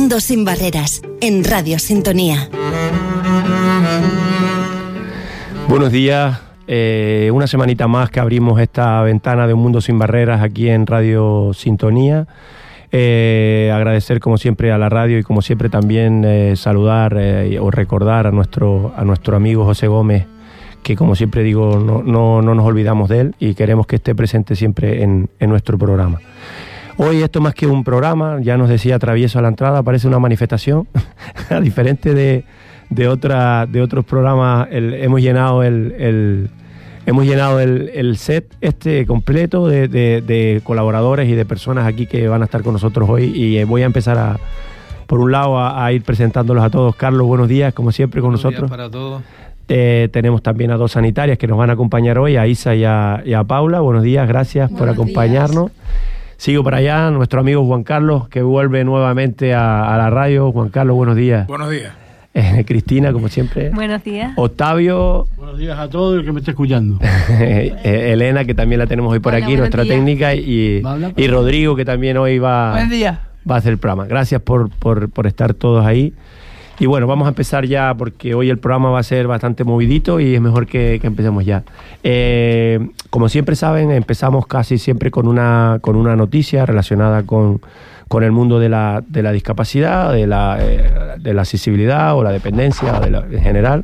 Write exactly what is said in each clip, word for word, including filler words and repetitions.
Mundo sin barreras, en Radio Sintonía. Buenos días, eh, una semanita más que abrimos esta ventana de Un Mundo sin barreras aquí en Radio Sintonía. Eh, agradecer como siempre a la radio y como siempre también eh, saludar eh, o recordar a nuestro, a nuestro amigo José Gómez, que como siempre digo, no, no, no nos olvidamos de él y queremos que esté presente siempre en, en nuestro programa. Hoy esto más que un programa, ya nos decía Travieso a la entrada, parece una manifestación, a diferente de, de, otra, de otros programas. El, hemos llenado el, el, hemos llenado el, el set este completo de, de, de colaboradores y de personas aquí que van a estar con nosotros hoy, y voy a empezar a, por un lado a, a ir presentándolos a todos. Carlos, buenos días, como siempre con buenos nosotros. Buenos días para todos. Eh, tenemos también a dos sanitarias que nos van a acompañar hoy, a Isa y a, y a Paula. Buenos días, gracias buenos por acompañarnos. Días. Sigo para allá, nuestro amigo Juan Carlos, que vuelve nuevamente a, a la radio. Juan Carlos, buenos días. Buenos días. Eh, Cristina, como siempre. Buenos días. Octavio. Buenos días a todos el que me esté escuchando. eh, Elena, que también la tenemos hoy por Hola, aquí, nuestra días. técnica, y, y Rodrigo, que también hoy va, va a hacer el programa. Gracias por, por, por estar todos ahí. Y bueno, vamos a empezar ya, porque hoy el programa va a ser bastante movidito y es mejor que, que empecemos ya. Eh, como siempre saben, empezamos casi siempre con una, con una noticia relacionada con, con el mundo de la, de la discapacidad, de la, eh, de la accesibilidad o la dependencia de la, en general.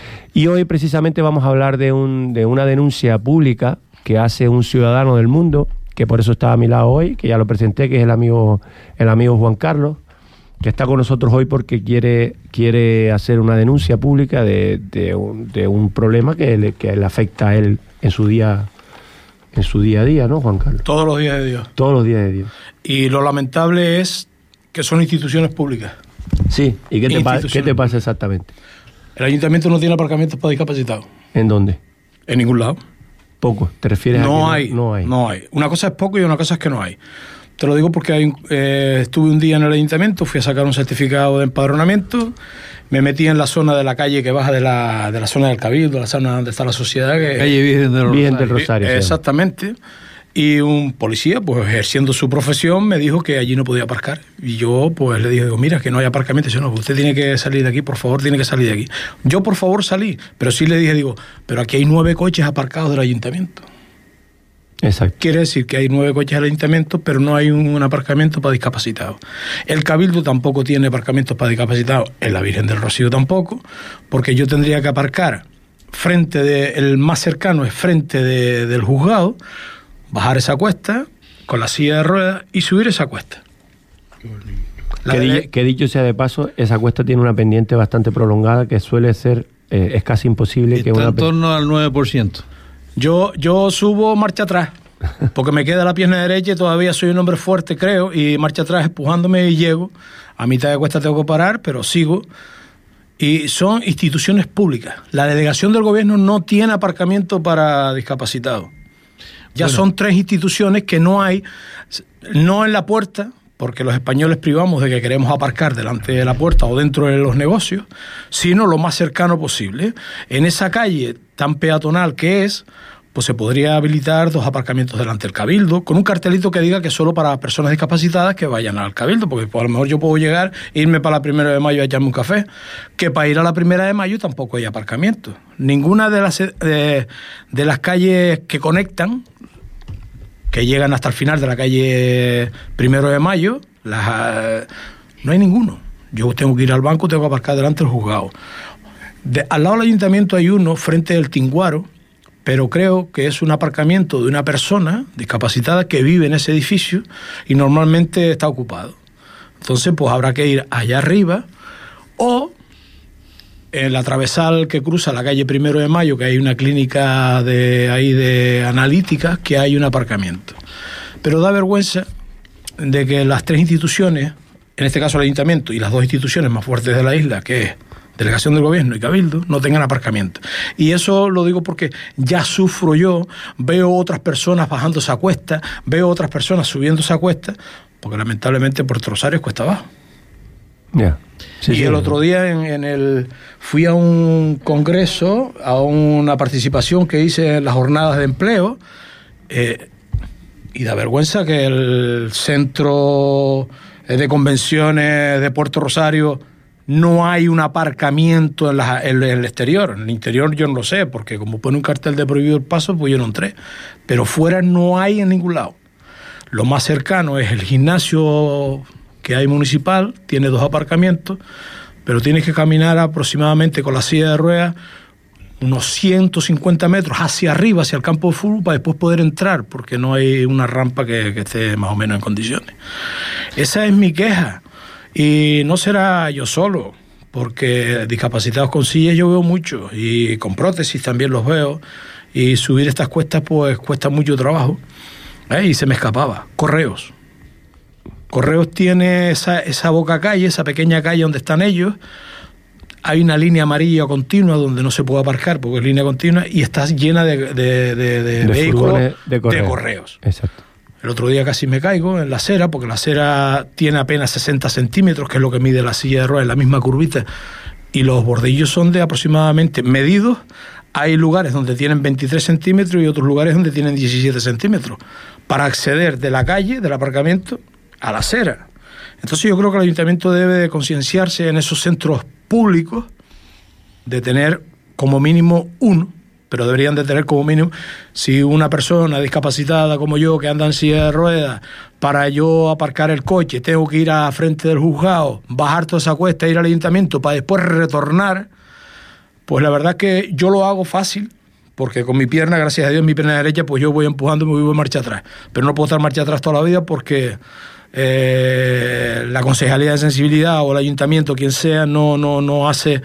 Y hoy precisamente vamos a hablar de, un, de una denuncia pública que hace un ciudadano del mundo, que por eso está a mi lado hoy, que ya lo presenté, que es el amigo, el amigo Juan Carlos, que está con nosotros hoy porque quiere, quiere hacer una denuncia pública de, de, un, de un problema que le, que le afecta a él en su día en su día a día, ¿no, Juan Carlos? Todos los días de Dios. Todos los días de Dios. Y lo lamentable es que son instituciones públicas. Sí, ¿y qué te, pa- qué te pasa exactamente? El ayuntamiento no tiene aparcamientos para discapacitados. ¿En dónde? En ningún lado. Poco, ¿te refieres no a que hay, no, no hay? No hay. Una cosa es poco y una cosa es que no hay. Te lo digo porque hay, eh, estuve un día en el ayuntamiento, fui a sacar un certificado de empadronamiento, me metí en la zona de la calle que baja de la, de la zona del Cabildo, la zona donde está la sociedad. Que, calle Virgen del Rosario. Virgen del Rosario. Exactamente. Y un policía, pues ejerciendo su profesión, me dijo que allí no podía aparcar. Y yo, pues le dije, digo, mira, que no hay aparcamiento. Y dice, no, usted tiene que salir de aquí, por favor, tiene que salir de aquí. Yo, por favor, salí. Pero sí le dije, digo, pero aquí hay nueve coches aparcados del ayuntamiento. Exacto. Quiere decir que hay nueve coches al ayuntamiento, pero no hay un aparcamiento para discapacitados. El Cabildo tampoco tiene aparcamientos para discapacitados, en la Virgen del Rocío tampoco, porque yo tendría que aparcar frente de, el más cercano es frente de, del juzgado, bajar esa cuesta con la silla de ruedas y subir esa cuesta. Que, di, que dicho sea de paso, esa cuesta tiene una pendiente bastante prolongada que suele ser, eh, es casi imposible Está que una... en torno al nueve por ciento. Yo, yo subo marcha atrás, porque me queda la pierna derecha y todavía soy un hombre fuerte, creo, y marcha atrás empujándome y llego. A mitad de cuesta tengo que parar, pero sigo. Y son instituciones públicas. La delegación del gobierno no tiene aparcamiento para discapacitados. Ya bueno. Son tres instituciones que no hay, no en la puerta, porque los españoles privamos de que queremos aparcar delante de la puerta o dentro de los negocios, sino lo más cercano posible. En esa calle tan peatonal que es, pues se podría habilitar dos aparcamientos delante del Cabildo, con un cartelito que diga que solo para personas discapacitadas que vayan al Cabildo, porque pues, a lo mejor yo puedo llegar e irme para la primera de mayo a echarme un café, que para ir a la primera de mayo tampoco hay aparcamiento. Ninguna de las, de, de las calles que conectan, que llegan hasta el final de la calle Primero de Mayo, las, no hay ninguno. Yo tengo que ir al banco, tengo que aparcar delante del juzgado. De, al lado del ayuntamiento hay uno, frente del Tinguaro, pero creo que es un aparcamiento de una persona discapacitada que vive en ese edificio y normalmente está ocupado. Entonces, pues habrá que ir allá arriba o en la travesal que cruza la calle Primero de Mayo, que hay una clínica de ahí de analíticas, que hay un aparcamiento. Pero da vergüenza de que las tres instituciones, en este caso el ayuntamiento, y las dos instituciones más fuertes de la isla, que es Delegación del Gobierno y Cabildo, no tengan aparcamiento. Y eso lo digo porque ya sufro yo, veo otras personas bajando esa cuesta, veo otras personas subiendo esa cuesta, porque lamentablemente Puerto Rosario es cuesta abajo. Yeah. Sí, y sí, el sí. otro día en, en el fui a un congreso, a una participación que hice en las jornadas de empleo, eh, y da vergüenza que el centro de convenciones de Puerto Rosario, no hay un aparcamiento en, la, en el exterior. En el interior yo no lo sé, porque como pone un cartel de prohibido el paso, pues yo no entré. Pero fuera no hay en ningún lado. Lo más cercano es el gimnasio que hay municipal, tiene dos aparcamientos, pero tienes que caminar aproximadamente con la silla de ruedas unos ciento cincuenta metros hacia arriba, hacia el campo de fútbol, para después poder entrar, porque no hay una rampa que, que esté más o menos en condiciones. Esa es mi queja. Y no será yo solo, porque discapacitados con sillas yo veo muchos, y con prótesis también los veo, y subir estas cuestas pues cuesta mucho trabajo. ¿Eh? Y se me escapaba. Correos. Correos tiene esa, esa boca calle, esa pequeña calle donde están ellos. Hay una línea amarilla continua donde no se puede aparcar porque es línea continua y está llena de, de, de, de, de vehículos de correos. de correos. Exacto. El otro día casi me caigo en la acera, porque la acera tiene apenas sesenta centímetros, que es lo que mide la silla de ruedas, en la misma curvita, y los bordillos son de aproximadamente medidos. Hay lugares donde tienen veintitrés centímetros y otros lugares donde tienen diecisiete centímetros, para acceder de la calle, del aparcamiento, a la acera. Entonces yo creo que el ayuntamiento debe de concienciarse en esos centros públicos de tener como mínimo uno, pero deberían de tener como mínimo, si una persona discapacitada como yo, que anda en silla de ruedas, para yo aparcar el coche, tengo que ir a frente del juzgado, bajar toda esa cuesta, ir al ayuntamiento, para después retornar, pues la verdad es que yo lo hago fácil, porque con mi pierna, gracias a Dios, mi pierna derecha, pues yo voy empujando y me voy en marcha atrás. Pero no puedo estar marcha atrás toda la vida porque eh, la Concejalía de Sensibilidad o el ayuntamiento, quien sea, no, no, no hace...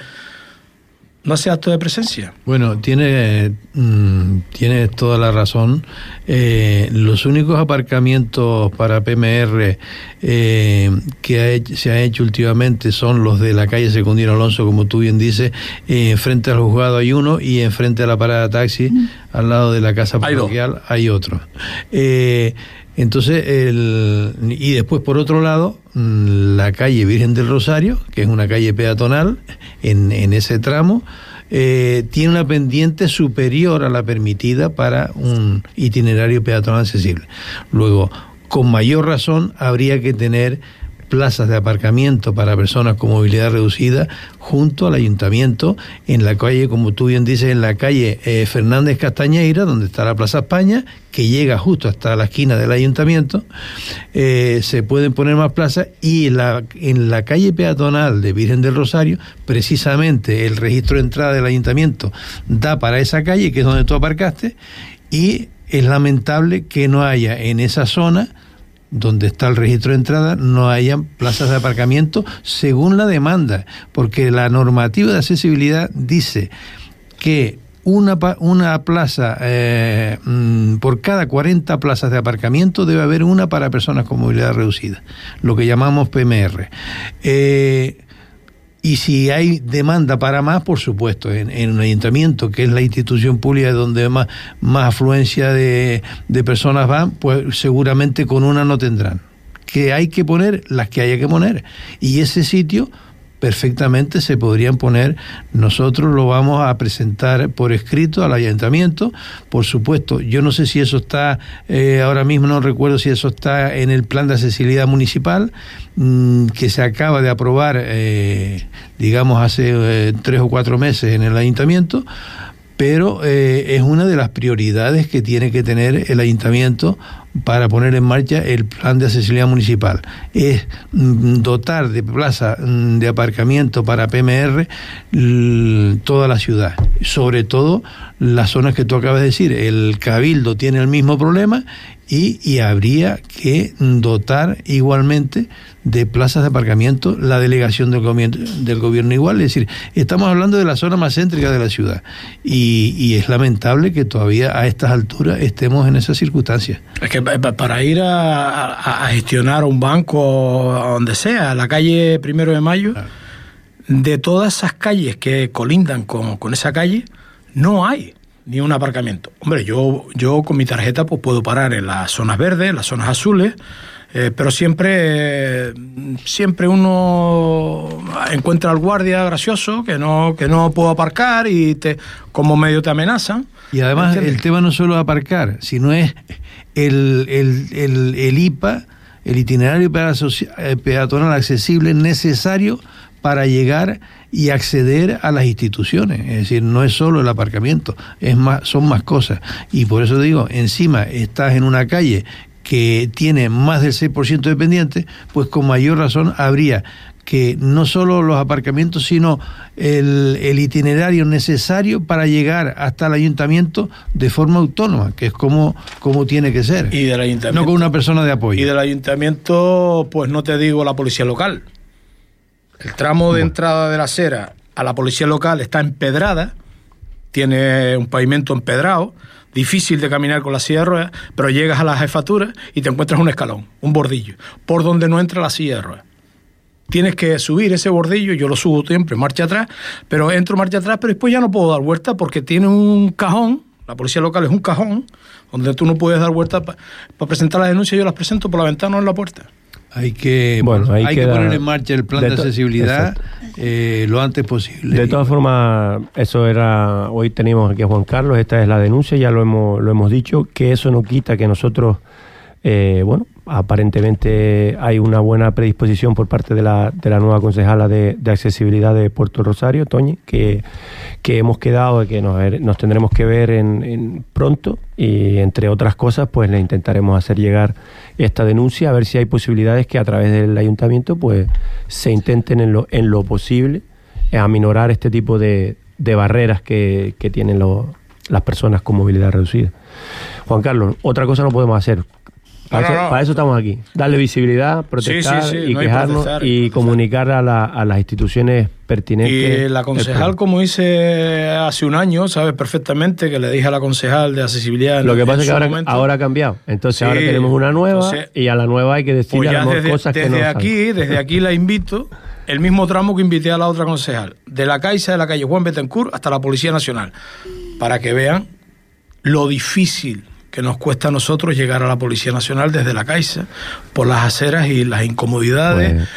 no hace acto de presencia. Bueno, tiene, mmm, tiene toda la razón. Eh, los únicos aparcamientos para P M R eh, que ha hecho, se han hecho últimamente son los de la calle Secundino Alonso, como tú bien dices. Eh, frente al juzgado hay uno y enfrente a la parada de taxi, mm. al lado de la casa parroquial, hay, hay otro. Eh, Entonces, el, y después por otro lado, la calle Virgen del Rosario, que es una calle peatonal, en, en ese tramo, eh, tiene una pendiente superior a la permitida para un itinerario peatonal accesible. Luego, con mayor razón, habría que tener plazas de aparcamiento para personas con movilidad reducida junto al ayuntamiento, en la calle, como tú bien dices, en la calle eh, Fernández Castañeira, donde está la Plaza España, que llega justo hasta la esquina del ayuntamiento. Eh, se pueden poner más plazas, y en la, en la calle peatonal de Virgen del Rosario, precisamente el registro de entrada del ayuntamiento da para esa calle, que es donde tú aparcaste, y es lamentable que no haya en esa zona donde está el registro de entrada, no hayan plazas de aparcamiento según la demanda, porque la normativa de accesibilidad dice que una, una plaza, eh, por cada cuarenta plazas de aparcamiento debe haber una para personas con movilidad reducida, lo que llamamos P M R. Eh, Y si hay demanda para más, por supuesto, en, en un ayuntamiento, que es la institución pública donde más, más afluencia de, de personas van, pues seguramente con una no tendrán. Que hay que poner las que haya que poner. Y ese sitio perfectamente se podrían poner. Nosotros lo vamos a presentar por escrito al ayuntamiento. Por supuesto, yo no sé si eso está, eh, ahora mismo no recuerdo si eso está en el plan de accesibilidad municipal, mmm, que se acaba de aprobar, eh, digamos, hace eh, tres o cuatro meses en el ayuntamiento, pero eh, es una de las prioridades que tiene que tener el ayuntamiento para poner en marcha el plan de accesibilidad municipal. Es mm, dotar de plaza mm, de aparcamiento para P M R l, toda la ciudad, sobre todo las zonas que tú acabas de decir. El Cabildo tiene el mismo problema, y, y habría que dotar igualmente de plazas de aparcamiento la delegación del gobierno, del gobierno igual. Es decir, estamos hablando de la zona más céntrica de la ciudad, y, y es lamentable que todavía a estas alturas estemos en esas circunstancias. Es que para ir a, a, a gestionar un banco, a donde sea, a la calle Primero de Mayo, claro, de todas esas calles que colindan con, con esa calle, no hay ni un aparcamiento. Hombre, yo, yo con mi tarjeta pues puedo parar en las zonas verdes, en las zonas azules, eh, pero siempre, eh, siempre uno encuentra al guardia gracioso que no, que no puedo aparcar, y te, como medio te amenazan. Y además, ¿entiendes? El tema no solo es aparcar, sino es el, el, el, el I P A el itinerario peatonal accesible necesario para llegar y acceder a las instituciones. Es decir, no es solo el aparcamiento, es más, son más cosas. Y por eso digo, encima estás en una calle que tiene más del seis por ciento de pendientes, pues con mayor razón habría que no solo los aparcamientos, sino el, el itinerario necesario para llegar hasta el ayuntamiento de forma autónoma, que es como, como tiene que ser. Y del ayuntamiento, no con una persona de apoyo. Y del ayuntamiento, pues no te digo la policía local. El tramo de entrada de la acera a la policía local está empedrada, tiene un pavimento empedrado, difícil de caminar con la silla de ruedas, pero llegas a la jefatura y te encuentras un escalón, un bordillo, por donde no entra la silla de ruedas. Tienes que subir ese bordillo, yo lo subo siempre, marcha atrás, pero entro marcha atrás, pero después ya no puedo dar vuelta porque tiene un cajón, la policía local es un cajón, donde tú no puedes dar vuelta para pa presentar la denuncia, yo las presento por la ventana o en la puerta. Hay que, bueno, hay hay que poner en marcha el plan de, de accesibilidad eh, lo antes posible. De todas formas, eso era, hoy teníamos aquí a Juan Carlos, esta es la denuncia, ya lo hemos, lo hemos dicho, que eso no quita que nosotros, eh, bueno, aparentemente hay una buena predisposición por parte de la, de la nueva concejala de, de accesibilidad de Puerto Rosario, Toñi, que, que hemos quedado de que nos, nos tendremos que ver en, en pronto y entre otras cosas pues le intentaremos hacer llegar esta denuncia a ver si hay posibilidades que a través del ayuntamiento pues se intenten en lo, en lo posible aminorar este tipo de, de barreras que, que tienen lo, las personas con movilidad reducida. Juan Carlos, otra cosa no podemos hacer. Para, no, no, no. Eso, para eso estamos aquí. Darle visibilidad, protestar sí, sí, sí, y no quejarnos protestar, y protestar. Comunicar a, la, a las instituciones pertinentes. Y la concejal, como hice hace un año, sabe perfectamente que le dije a la concejal de accesibilidad. Lo que pasa es que ahora, ahora ha cambiado. Entonces sí, ahora tenemos una nueva entonces, y a la nueva hay que decirle pues desde, cosas desde que no aquí, saben. Desde aquí la invito, el mismo tramo que invité a la otra concejal, de la Caixa de la calle Juan Betancourt hasta la Policía Nacional, para que vean lo difícil que nos cuesta a nosotros llegar a la Policía Nacional desde la Caixa, por las aceras y las incomodidades, pues,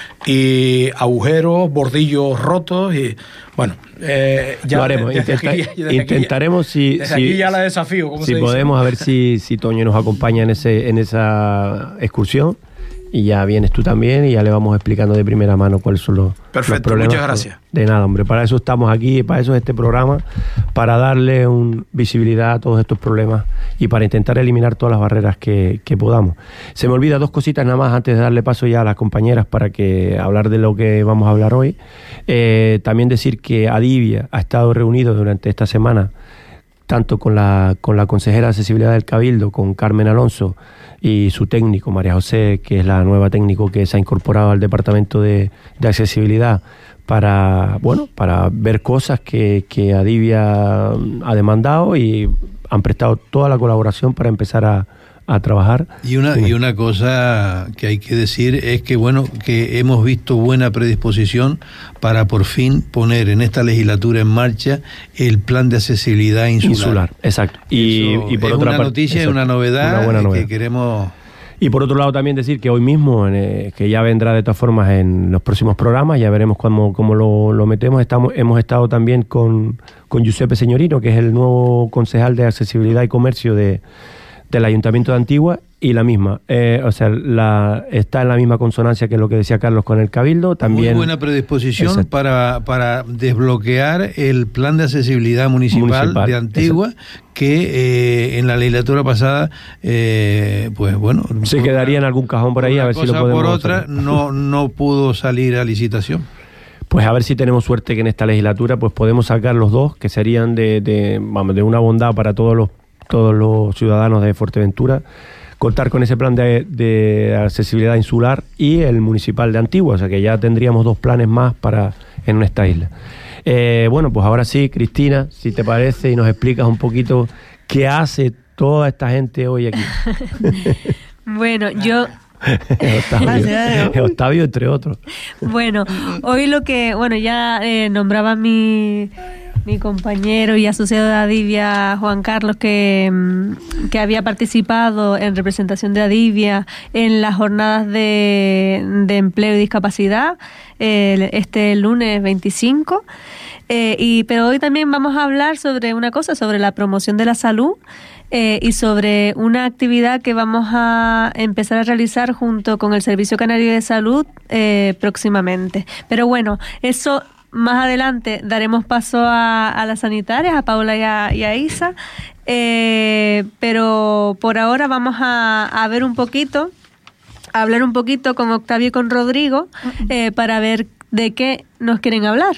y agujeros, bordillos rotos, y bueno, eh, ya lo haremos. Desde Intenta, aquí, desde intentaremos aquí, si, desde si, aquí ya la desafío, como si se podemos, dice. A ver si, si Toño nos acompaña en, ese, en esa excursión. Y ya vienes tú también y ya le vamos explicando de primera mano cuáles son los, Perfecto, los problemas. Muchas gracias. De nada, hombre, para eso estamos aquí, para eso es este programa, para darle un visibilidad a todos estos problemas y para intentar eliminar todas las barreras que, que podamos. Se me olvida dos cositas nada más antes de darle paso ya a las compañeras para que hablar de lo que vamos a hablar hoy. Eh, también decir que Adivia ha estado reunido durante esta semana tanto con la, con la consejera de accesibilidad del Cabildo, con Carmen Alonso, y su técnico, María José, que es la nueva técnico que se ha incorporado al departamento de, de accesibilidad para, bueno, para ver cosas que, que Adivia ha demandado y han prestado toda la colaboración para empezar a, a trabajar. Y una, y una cosa que hay que decir es que, bueno, que hemos visto buena predisposición para por fin poner en esta legislatura en marcha el plan de accesibilidad insular. Insular, exacto. Y, y por es otra una parte, noticia, exacto, una novedad, una buena novedad que queremos... Y por otro lado también decir que hoy mismo, eh, que ya vendrá de todas formas en los próximos programas, ya veremos cómo, cómo lo, lo metemos, estamos hemos estado también con, con Giuseppe Señorino, que es el nuevo concejal de accesibilidad y comercio de del Ayuntamiento de Antigua, y la misma, eh, o sea, la, está en la misma consonancia que lo que decía Carlos con el Cabildo. También muy buena predisposición para, para desbloquear el plan de accesibilidad municipal, municipal de Antigua, exacto, que eh, en la legislatura pasada, eh, pues bueno... Se quedaría en algún cajón por ahí, a ver si lo podemos... por otra, no, no pudo salir a licitación. Pues a ver si tenemos suerte que en esta legislatura pues podemos sacar los dos, que serían de, de, vamos, de una bondad para todos los todos los ciudadanos de Fuerteventura, contar con ese plan de, de accesibilidad insular y el municipal de Antigua, o sea que ya tendríamos dos planes más para en nuestra isla. Eh, bueno, pues ahora sí, Cristina, si te parece, y nos explicas un poquito qué hace toda esta gente hoy aquí. Bueno, yo... Octavio, Octavio entre otros. Bueno, hoy lo que, bueno, ya eh, nombraba mi... mi compañero y asociado de Adivia, Juan Carlos, que, que había participado en representación de Adivia en las jornadas de, de empleo y discapacidad eh, este lunes veinticinco. Eh, y, pero hoy también vamos a hablar sobre una cosa, sobre la promoción de la salud eh, y sobre una actividad que vamos a empezar a realizar junto con el Servicio Canario de Salud eh, próximamente. Pero bueno, eso más adelante daremos paso a, a las sanitarias, a Paula y a, y a Isa, eh, pero por ahora vamos a, a ver un poquito, a hablar un poquito con Octavio y con Rodrigo eh, para ver de qué nos quieren hablar.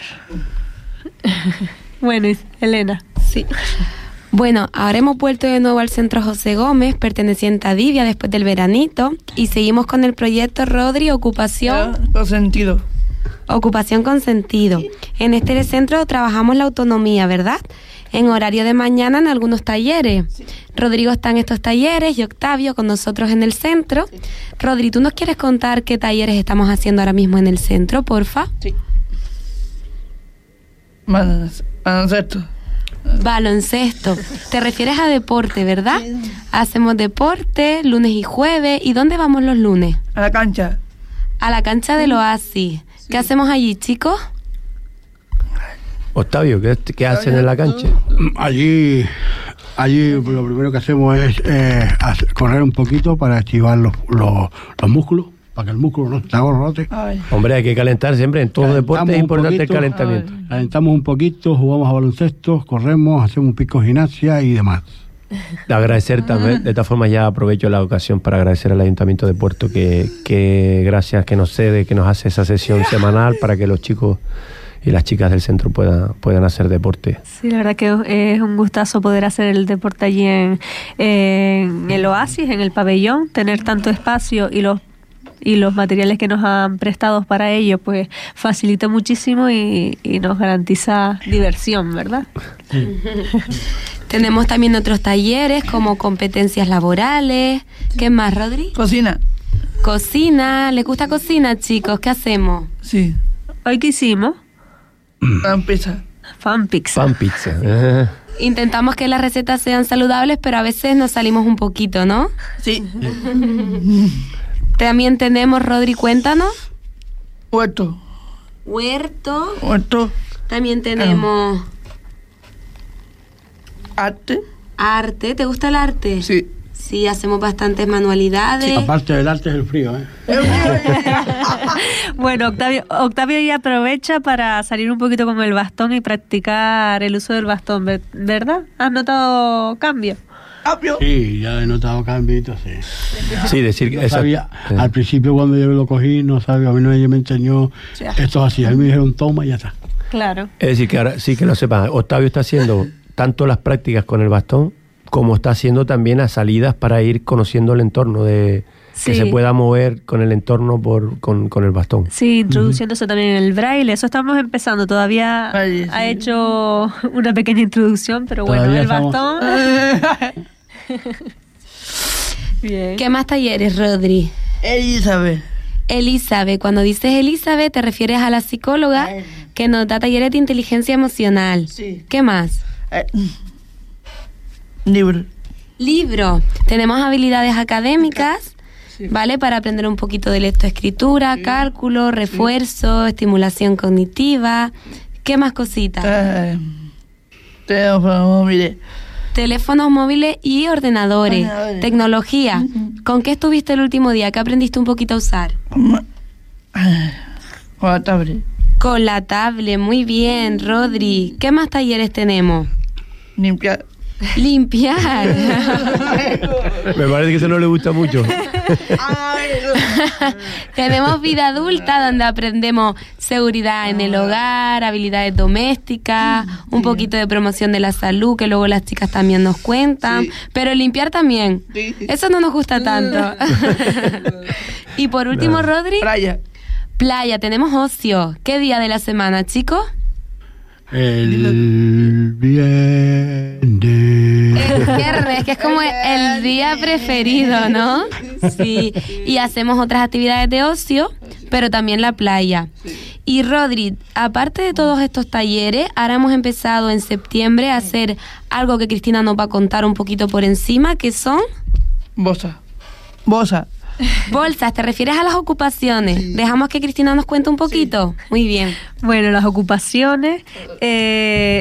Bueno, Elena. Sí. Bueno, ahora hemos vuelto de nuevo al Centro José Gómez, perteneciente a Divia después del veranito, y seguimos con el proyecto Rodri, Ocupación con Sentido. Ocupación con Sentido. En este centro trabajamos la autonomía, ¿verdad? En horario de mañana en algunos talleres. Sí. Rodrigo está en estos talleres y Octavio con nosotros en el centro. Sí. Rodri, ¿tú nos quieres contar qué talleres estamos haciendo ahora mismo en el centro, porfa? Sí. Baloncesto. Baloncesto. Te refieres a deporte, ¿verdad? Sí. Hacemos deporte lunes y jueves. ¿Y dónde vamos los lunes? A la cancha. A la cancha del Oasis. Sí. ¿Qué hacemos allí, chicos? Octavio, ¿qué, qué hacen en la cancha? Allí, allí lo primero que hacemos es eh, hacer, correr un poquito para activar los, los, los músculos, para que el músculo no se agorrote. Hombre, hay que calentar siempre, en todo deporte es importante poquito, el calentamiento. Ay. Calentamos un poquito, jugamos a baloncesto, corremos, hacemos un pico de gimnasia y demás. De agradecer también, de esta forma ya aprovecho la ocasión para agradecer al Ayuntamiento de Puerto que, que gracias que nos cede, que nos hace esa sesión semanal para que los chicos y las chicas del centro puedan, puedan hacer deporte. Sí, la verdad que es un gustazo poder hacer el deporte allí en, en el Oasis, en el pabellón, tener tanto espacio y los y los materiales que nos han prestado para ello, pues facilita muchísimo y, y nos garantiza diversión, ¿verdad? Sí. Tenemos también otros talleres como competencias laborales. Sí. ¿Qué más, Rodri? Cocina. Cocina. ¿Les gusta cocina, chicos? ¿Qué hacemos? Sí. ¿Hoy qué hicimos? Fan pizza. Fan pizza. Fan pizza. Intentamos que las recetas sean saludables, pero a veces nos salimos un poquito, ¿no? Sí. También tenemos, Rodri, cuéntanos. Huerto. Huerto. Huerto. También tenemos... Arte. Arte. ¿Te gusta el arte? Sí. Sí, hacemos bastantes manualidades. Sí, aparte del arte es el frío, ¿eh? Bueno, Octavio, Octavio ya aprovecha para salir un poquito con el bastón y practicar el uso del bastón, ¿verdad? ¿Has notado cambio? ¿Cambio? Sí, ya he notado cambios, sí. Sí, decir que... No sabía, al principio cuando yo lo cogí, no sabía, a mí nadie me enseñó sí. Esto así, a mí me dijeron toma y ya está. Claro. Es decir, que ahora sí que lo sepan, Octavio está haciendo tanto las prácticas con el bastón como está haciendo también las salidas para ir conociendo el entorno, de sí. que se pueda mover con el entorno por con, con el bastón. Sí, introduciéndose uh-huh. también en el braille, eso estamos empezando, todavía Ay, sí. ha hecho una pequeña introducción, pero todavía bueno, el estamos... bastón... Bien. ¿Qué más talleres, Rodri? Elizabeth. Elizabeth, cuando dices Elizabeth te refieres a la psicóloga Ay. que nos da talleres de inteligencia emocional. Sí. ¿Qué más? Eh. Libro. Libro. Tenemos habilidades académicas, sí. ¿vale? Para aprender un poquito de lectoescritura, sí. cálculo, refuerzo, sí. estimulación cognitiva. ¿Qué más cositas? Eh, teléfonos móviles. Teléfonos móviles y ordenadores. ordenadores. Tecnología. Uh-huh. ¿Con qué estuviste el último día? ¿Qué aprendiste un poquito a usar? Con la tablet. Con la tablet. Muy bien, Rodri. ¿Qué más talleres tenemos? Limpiar. Limpiar. Me parece que eso no le gusta mucho. Tenemos vida adulta donde aprendemos seguridad en el hogar, habilidades domésticas, un poquito de promoción de la salud que luego las chicas también nos cuentan, sí. pero limpiar también. Sí. Eso no nos gusta tanto. Y por último, no. Rodri. Playa. Playa, tenemos ocio. ¿Qué día de la semana, chicos? El viernes. El viernes, que es como el día preferido, ¿no? Sí. Y hacemos otras actividades de ocio, pero también la playa. Y Rodri, aparte de todos estos talleres, ahora hemos empezado en septiembre a hacer algo que Cristina nos va a contar un poquito por encima, que son... Bolsa. Bolsa. Bolsas, ¿te refieres a las ocupaciones? Sí. Dejamos que Cristina nos cuente un poquito. Sí. Muy bien. Bueno, las ocupaciones, eh,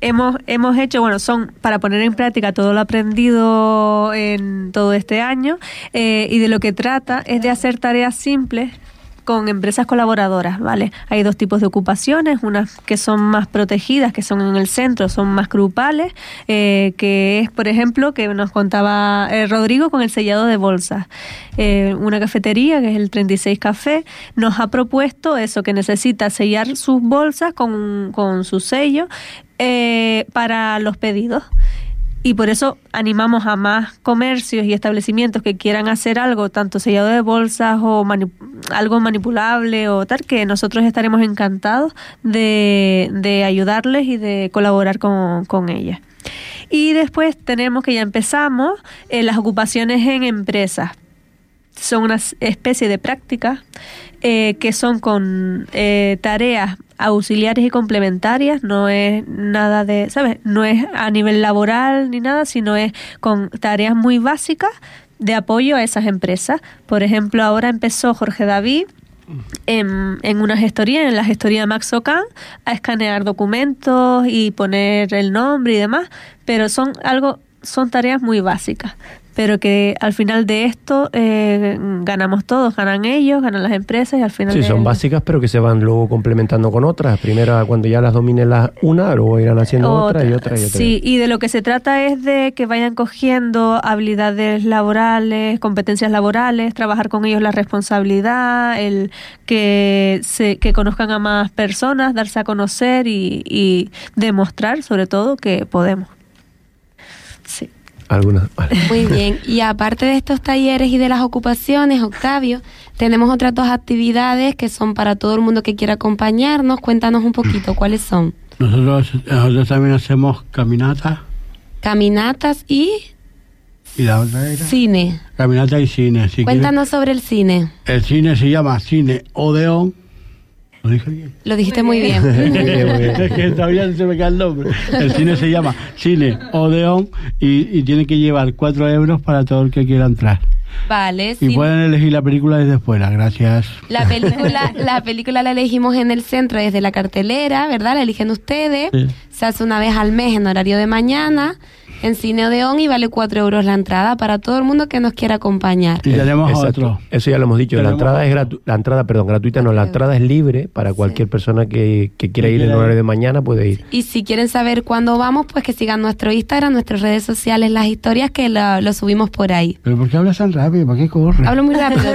hemos, hemos hecho, bueno, son para poner en práctica todo lo aprendido en todo este año, eh, y de lo que trata es de hacer tareas simples con empresas colaboradoras, ¿vale? Hay dos tipos de ocupaciones, unas que son más protegidas, que son en el centro, son más grupales, eh, que es, por ejemplo, que nos contaba eh, Rodrigo con el sellado de bolsas. Eh, una cafetería, que es el treinta y seis Café, nos ha propuesto eso, que necesita sellar sus bolsas con, con su sello eh, para los pedidos. Y por eso animamos a más comercios y establecimientos que quieran hacer algo, tanto sellado de bolsas o mani- algo manipulable o tal, que nosotros estaremos encantados de, de ayudarles y de colaborar con, con ellas. Y después tenemos que ya empezamos eh, las ocupaciones en empresas. Son una especie de prácticas eh, que son con eh, tareas auxiliares y complementarias, no es nada de, ¿sabes? No es a nivel laboral ni nada, sino es con tareas muy básicas de apoyo a esas empresas. Por ejemplo, ahora empezó Jorge David en, en una gestoría, en la gestoría Max Ocan, a escanear documentos y poner el nombre y demás, pero son algo, son tareas muy básicas, pero que al final de esto eh, ganamos todos, ganan ellos, ganan las empresas y al final... Sí, de... son básicas, pero que se van luego complementando con otras. Primero, cuando ya las dominen las una, luego irán haciendo otra, otra y otra y otra. Sí, y de lo que se trata es de que vayan cogiendo habilidades laborales, competencias laborales, trabajar con ellos la responsabilidad, el que se que conozcan a más personas, darse a conocer y, y demostrar, sobre todo, que podemos. Sí. Algunas, vale. Muy bien, y aparte de estos talleres y de las ocupaciones, Octavio, tenemos otras dos actividades que son para todo el mundo que quiera acompañarnos. Cuéntanos un poquito, ¿cuáles son? Nosotros, nosotros también hacemos caminatas. Caminatas y... ¿Y la otra era? Cine. Caminata y cine. Si Cuéntanos sobre el cine. El cine se llama Cine Odeón. ¿Lo dije bien? Lo dijiste muy bien. Es que todavía no se me cae el nombre. El cine se llama Cine Odeón y, y tiene que llevar cuatro euros para todo el que quiera entrar. Vale, y sí. pueden elegir la película desde fuera, gracias. La película, la película la elegimos en el centro desde la cartelera, ¿verdad? La eligen ustedes. Sí. Se hace una vez al mes en horario de mañana en Cine Odeón y vale cuatro euros la entrada para todo el mundo que nos quiera acompañar. Y tenemos Exacto. otro. Eso ya lo hemos dicho. La Tenemos entrada es gratu la entrada, perdón, gratuita, no, la entrada es libre para cualquier sí. persona que, que quiera ir en horario de mañana, puede ir. Y si quieren saber cuándo vamos, pues que sigan nuestro Instagram, nuestras redes sociales, las historias que lo, lo subimos por ahí. ¿Pero por qué hablas tan rápido? ¿Por qué corres? Hablo muy rápido,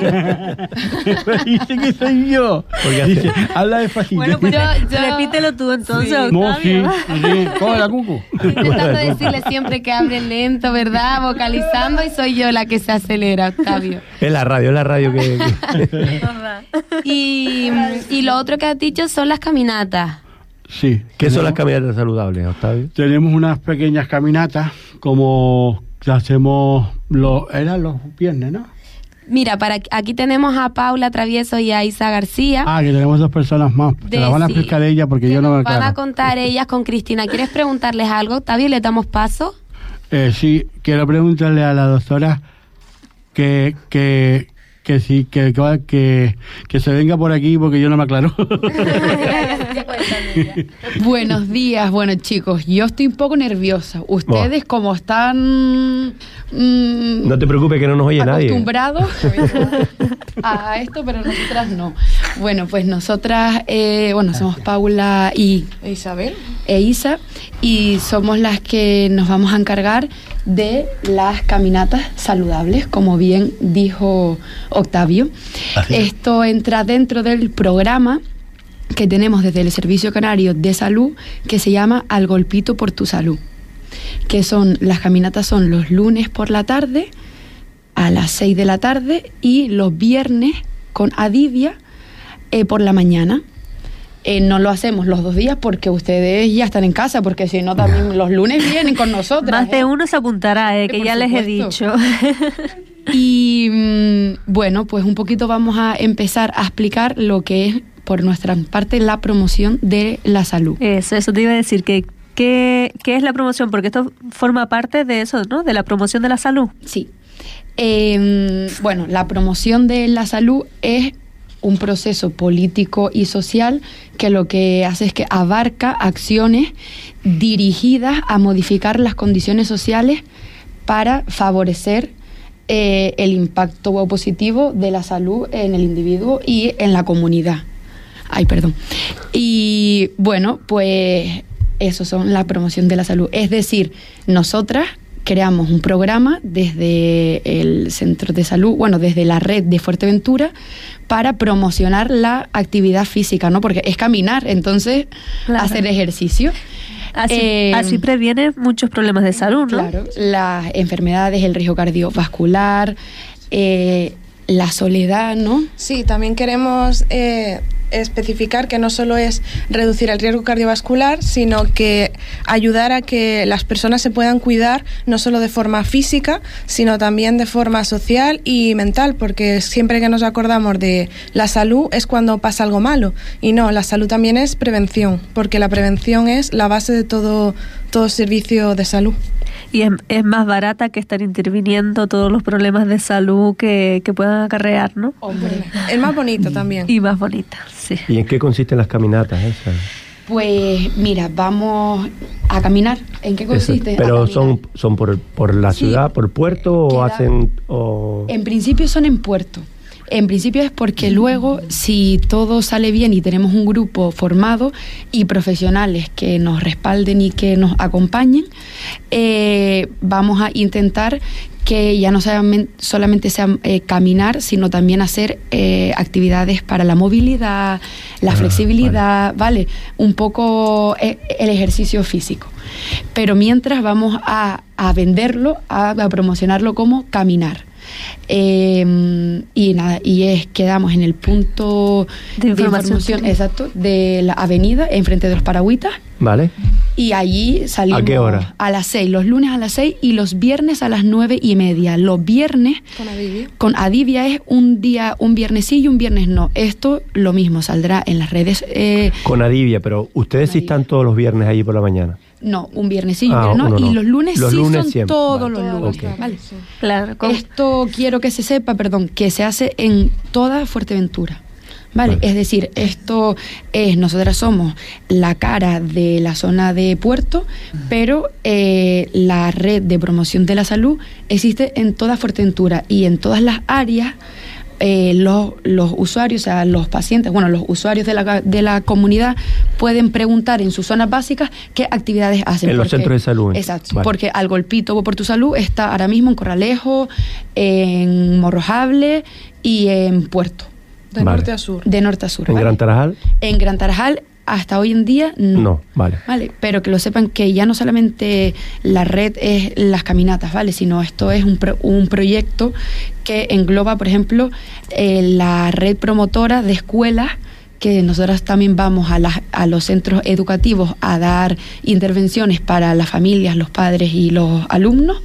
dice que soy yo. Porque dice, habla despacito. Bueno, pues yo, yo... repítelo tú entonces, sí. No, sí, sí. ¿Cómo la cucu? Estoy intentando decirle siempre que hable lento, ¿verdad? Vocalizando y soy yo la que se acelera, Octavio. Es la radio, es la radio que... que... y, y lo otro que has dicho son las caminatas. Sí. ¿Qué son las caminatas saludables, Octavio? Tenemos unas pequeñas caminatas como que hacemos los... Eran los viernes, ¿no? Mira, para aquí tenemos a Paula Travieso y a Isa García. Ah, que tenemos dos personas más. Te las van a explicar sí. ella porque yo no me van claro. a contar ellas con Cristina. ¿Quieres preguntarles algo, Octavio? ¿Le damos paso? Eh, sí, quiero preguntarle a la doctora que que que sí que que, que se venga por aquí porque yo no me aclaro. Buenos días, bueno chicos, yo estoy un poco nerviosa. Ustedes oh. como están mmm, no te preocupes que no nos oye acostumbrados nadie. a esto, pero nosotras no. Bueno, pues nosotras, eh, bueno, somos Paula y e Isabel e Isa y somos las que nos vamos a encargar de las caminatas saludables, como bien dijo Octavio. Así. Esto entra dentro del programa que tenemos desde el Servicio Canario de Salud, que se llama Al Golpito por tu Salud, que son, las caminatas son los lunes por la tarde a las seis de la tarde y los viernes con Adivia eh, por la mañana. Eh, no lo hacemos los dos días porque ustedes ya están en casa, porque si no también los lunes vienen con nosotras. Más de ¿eh? uno se apuntará, eh, que ya les he dicho. Y mmm, bueno, pues un poquito vamos a empezar a explicar lo que es por nuestra parte la promoción de la salud. Eso, eso te iba a decir, que ¿qué, qué es la promoción? Porque esto forma parte de eso, ¿no? De la promoción de la salud. Sí. Eh, bueno, la promoción de la salud es un proceso político y social que lo que hace es que abarca acciones dirigidas a modificar las condiciones sociales para favorecer eh, el impacto positivo de la salud en el individuo y en la comunidad. Ay, perdón. Y bueno, pues eso son la promoción de la salud. Es decir, nosotras creamos un programa desde el centro de salud, bueno, desde la red de Fuerteventura, para promocionar la actividad física, ¿no? Porque es caminar, entonces claro. hacer ejercicio. Así, eh, así previene muchos problemas de salud, ¿no? Claro, las enfermedades, el riesgo cardiovascular, eh, la soledad, ¿no? Sí, también queremos eh, especificar que no solo es reducir el riesgo cardiovascular, sino que ayudar a que las personas se puedan cuidar no solo de forma física, sino también de forma social y mental, porque siempre que nos acordamos de la salud es cuando pasa algo malo. Y no, la salud también es prevención, porque la prevención es la base de todo, todo servicio de salud. Y es, es más barata que estar interviniendo todos los problemas de salud que, que puedan acarrear, ¿no? Hombre, es más bonito también. Y más bonita, sí. ¿Y en qué consisten las caminatas esas? Pues mira, vamos a caminar. ¿En qué consiste? Eso. Pero son son por, por la sí. ciudad, por puerto o hacen o... En principio son en puerto. En principio es porque luego, si todo sale bien y tenemos un grupo formado y profesionales que nos respalden y que nos acompañen, eh, vamos a intentar que ya no sea, solamente sea eh, caminar, sino también hacer eh, actividades para la movilidad, la ah, flexibilidad, ¿vale? ¿vale? Un poco eh, el ejercicio físico. Pero mientras vamos a, a venderlo, a, a promocionarlo como caminar. Eh, y nada, y es quedamos en el punto de información, de información exacto, de la avenida enfrente de los Paragüitas. Vale. Y allí salimos. ¿A qué hora? A las seis, los lunes a las seis y los viernes a las nueve y media. Los viernes con Adivia. Con Adivia es un día, un viernes sí y un viernes no. Esto lo mismo saldrá en las redes. Eh, con Adivia, pero ustedes sí están todos los viernes allí por la mañana. No, un viernes sí y un ah, viernes no. no. Y los lunes los sí lunes son siempre. todos vale. los lunes. Okay. Vale. Sí. Claro. ¿Cómo? Esto quiero que se sepa, perdón, que se hace en toda Fuerteventura. Vale, vale, es decir, esto es, nosotras somos la cara de la zona de Puerto, pero eh, la red de promoción de la salud existe en toda Fuerteventura y en todas las áreas. Eh, los, los usuarios, o sea, los pacientes, bueno, los usuarios de la, de la comunidad pueden preguntar en sus zonas básicas qué actividades hacen. En porque, los centros de salud. Exacto, vale. Porque Al Golpito por tu Salud está ahora mismo en Corralejo, en Morrojable y en Puerto. De vale. norte a sur. De norte a sur. ¿En ¿vale? Gran Tarajal? En Gran Tarajal, hasta hoy en día, no. No, vale. Vale, pero que lo sepan que ya no solamente la red es las caminatas, ¿vale? Sino esto es un, pro, un proyecto que engloba, por ejemplo, eh, la red promotora de escuelas, que nosotros también vamos a, las, a los centros educativos a dar intervenciones para las familias, los padres y los alumnos.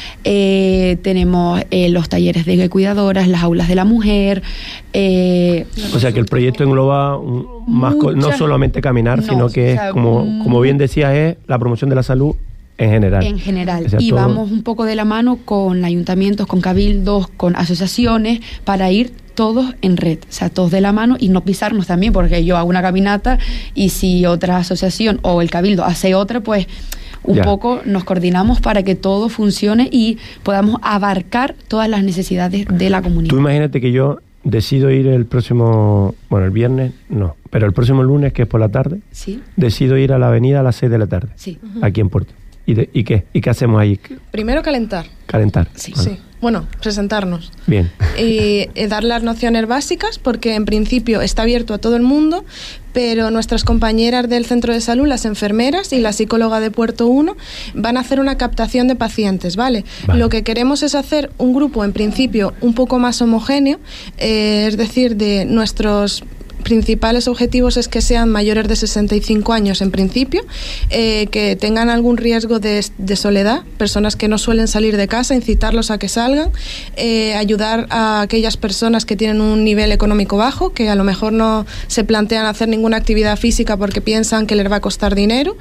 Eh, tenemos eh, los talleres de cuidadoras, las aulas de la mujer. Eh, o sea que el proyecto engloba un, más muchas, no solamente caminar, no, sino que o sea, es, como, como bien decías, es la promoción de la salud en general. En general. O sea, y todo... vamos un poco de la mano con ayuntamientos, con cabildos, con asociaciones, para ir todos en red, o sea, todos de la mano y no pisarnos también, porque yo hago una caminata y si otra asociación o el cabildo hace otra, pues un ya. poco nos coordinamos para que todo funcione y podamos abarcar todas las necesidades de la comunidad. Tú imagínate que yo decido ir el próximo, bueno, el viernes no, pero el próximo lunes, que es por la tarde, sí. decido ir a la avenida a las seis de la tarde, sí. aquí en Puerto. ¿Y, de, ¿Y qué? ¿Y qué hacemos ahí? Primero calentar. Calentar. Sí. sí. Bueno, presentarnos. Bien. Y, y dar las nociones básicas, porque en principio está abierto a todo el mundo, pero nuestras compañeras del centro de salud, las enfermeras y la psicóloga de Puerto uno, van a hacer una captación de pacientes, ¿vale? vale. Lo que queremos es hacer un grupo, en principio, un poco más homogéneo, eh, es decir, de nuestros principales objetivos es que sean mayores de sesenta y cinco años en principio, eh, que tengan algún riesgo de, de soledad, personas que no suelen salir de casa, incitarlos a que salgan, eh, ayudar a aquellas personas que tienen un nivel económico bajo, que a lo mejor no se plantean hacer ninguna actividad física porque piensan que les va a costar dinero,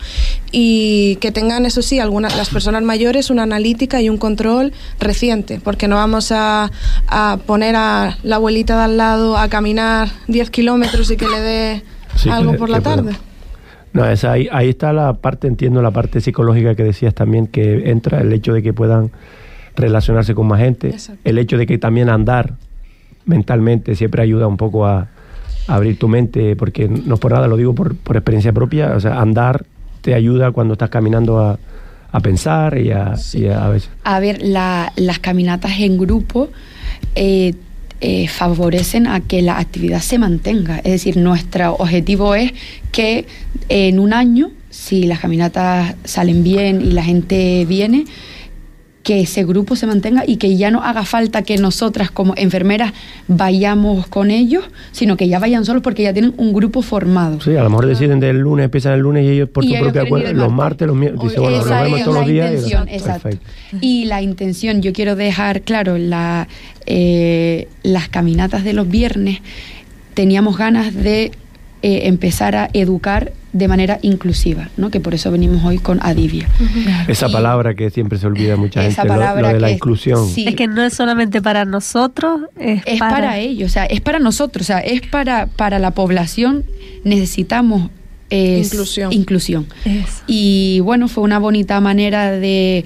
y que tengan, eso sí, algunas, las personas mayores, una analítica y un control reciente, porque no vamos a, a poner a la abuelita de al lado a caminar diez kilómetros y que le dé sí, algo que, por la tarde. No, es ahí, ahí está la parte, entiendo la parte psicológica que decías también, que entra el hecho de que puedan relacionarse con más gente. Exacto. El hecho de que también andar mentalmente siempre ayuda un poco a, a abrir tu mente, porque no por nada, lo digo por, por experiencia propia, o sea, andar te ayuda cuando estás caminando a, a pensar y a, sí. y a, a veces. A ver, la, las caminatas en grupo eh, Eh, favorecen a que la actividad se mantenga. Es decir, nuestro objetivo es que en un año, si las caminatas salen bien y la gente viene, que ese grupo se mantenga y que ya no haga falta que nosotras como enfermeras vayamos con ellos, sino que ya vayan solos porque ya tienen un grupo formado. Sí, a lo mejor deciden del lunes, empiezan el lunes y ellos por y su propia cuenta, los martes, los miércoles, dicen, bueno, nos vemos todos los días. Intención, y exacto. Y la intención, yo quiero dejar claro, la, eh, las caminatas de los viernes, teníamos ganas de eh, empezar a educar de manera inclusiva, ¿no? Que por eso venimos hoy con Adivia. Uh-huh. Esa y palabra que siempre se olvida mucha gente, lo, lo de la que, inclusión. Sí. Es que no es solamente para nosotros, es, es para... para ellos, o sea, es para nosotros, o sea, es para, para la población, necesitamos es, inclusión. inclusión. Es. Y bueno, fue una bonita manera de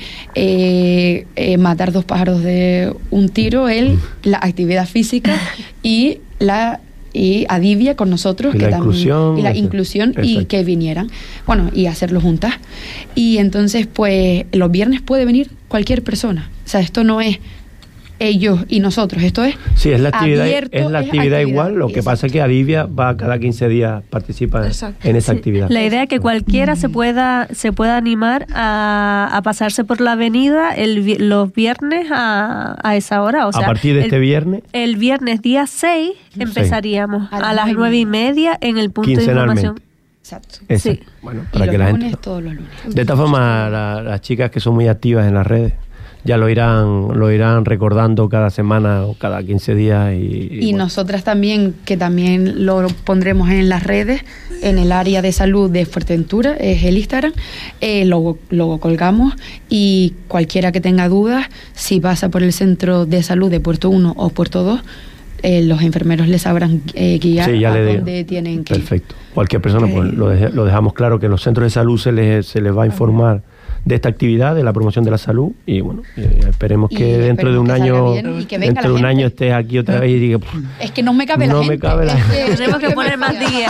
eh, eh, matar dos pájaros de un tiro, él, la actividad física y la y Adivia con nosotros y que la también, inclusión, y la eso. inclusión Exacto. y que vinieran, bueno, y hacerlo juntas. Y entonces pues los viernes puede venir cualquier persona, o sea, esto no es ellos y nosotros, esto es sí, es la actividad, abierto, es la actividad, es actividad igual, lo que exacto. pasa es que Adivia va cada quince días, participa exacto. en esa sí. actividad. La idea es que cualquiera mm. se pueda se pueda animar a, a pasarse por la avenida el, los viernes a, a esa hora, o sea, a partir de el, este viernes el viernes día seis empezaríamos sí. a, a las nueve y media en el punto de información. Exacto. Exacto. Sí. Bueno, para y que los la lunes, gente todos los lunes. De esta forma la, las chicas que son muy activas en las redes ya lo irán lo irán recordando cada semana o cada quince días y, y, y bueno. nosotras también, que también lo pondremos en las redes, en el área de salud de Fuerteventura, es el Instagram, eh, lo, lo colgamos y cualquiera que tenga dudas, si pasa por el centro de salud de Puerto uno o Puerto dos, eh, los enfermeros les sabrán eh, guiar sí, ya a le dónde digo. tienen que Perfecto. Cualquier persona, okay. pues lo, de, lo dejamos claro que en los centros de salud se les, se les va a informar de esta actividad, de la promoción de la salud, y bueno, eh, esperemos que y dentro de un año dentro de un año estés aquí otra vez y digas, es que no me cabe la no gente. Me cabe la gente. Tenemos que poner más días.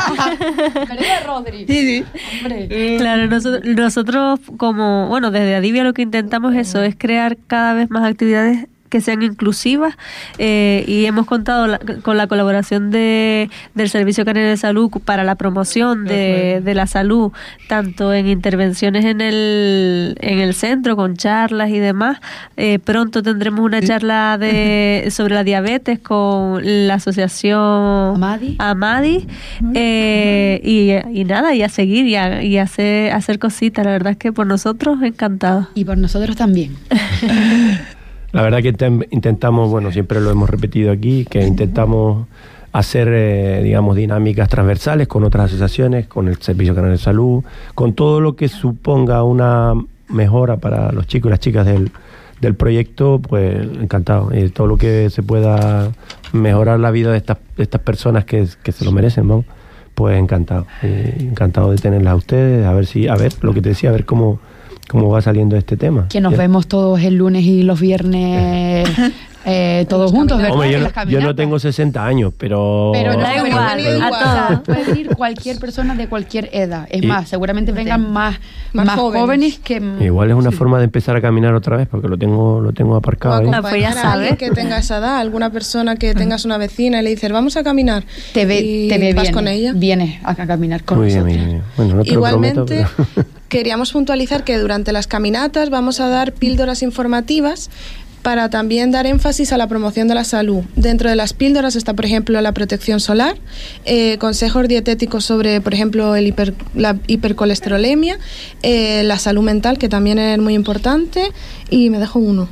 Rodri. Sí, sí. Hombre. Claro, nosotros, nosotros como, bueno, desde Adivia lo que intentamos eso es crear cada vez más actividades que sean inclusivas eh, y hemos contado la, con la colaboración de del Servicio Canario de Salud para la promoción de, de la salud, tanto en intervenciones en el en el centro con charlas y demás. Eh, pronto tendremos una charla de sobre la diabetes con la asociación Amadi, Amadi eh, y, y nada, y a seguir y, a, y a hacer, hacer cositas. La verdad es que por nosotros encantados. Y por nosotros también. La verdad que intentamos, bueno, siempre lo hemos repetido aquí, que intentamos hacer, eh, digamos, dinámicas transversales con otras asociaciones, con el Servicio Canario de Salud, con todo lo que suponga una mejora para los chicos y las chicas del, del proyecto, pues encantado. Y todo lo que se pueda mejorar la vida de estas, de estas personas que, que se lo merecen, ¿no? Pues encantado. Eh, encantado de tenerlas a ustedes, a ver si, a ver, lo que te decía, a ver cómo... cómo va saliendo este tema. Que nos ¿Ya? vemos todos el lunes y los viernes eh, todos juntos, ¿verdad? Hombre, yo, no, yo no tengo sesenta años, pero... Pero no, da igual, pero, a todos. Puede venir cualquier persona de cualquier edad. Es y, más, seguramente vengan más, más, más jóvenes. jóvenes que... Igual es una sí. forma de empezar a caminar otra vez, porque lo tengo lo tengo aparcado. O acompañar ¿eh? a alguien que tenga esa edad, alguna persona que tengas una vecina y le dices, vamos a caminar. Te ve, y te ve vas bien, con ella. Vienes a caminar con muy nosotros. Bien, muy bien. Bueno, no te Igualmente, lo prometo, pero... queríamos puntualizar que durante las caminatas vamos a dar píldoras informativas para también dar énfasis a la promoción de la salud. Dentro de las píldoras está, por ejemplo, la protección solar, eh, consejos dietéticos sobre, por ejemplo, el hiper, la hipercolesterolemia, eh, la salud mental, que también es muy importante, y me dejo uno.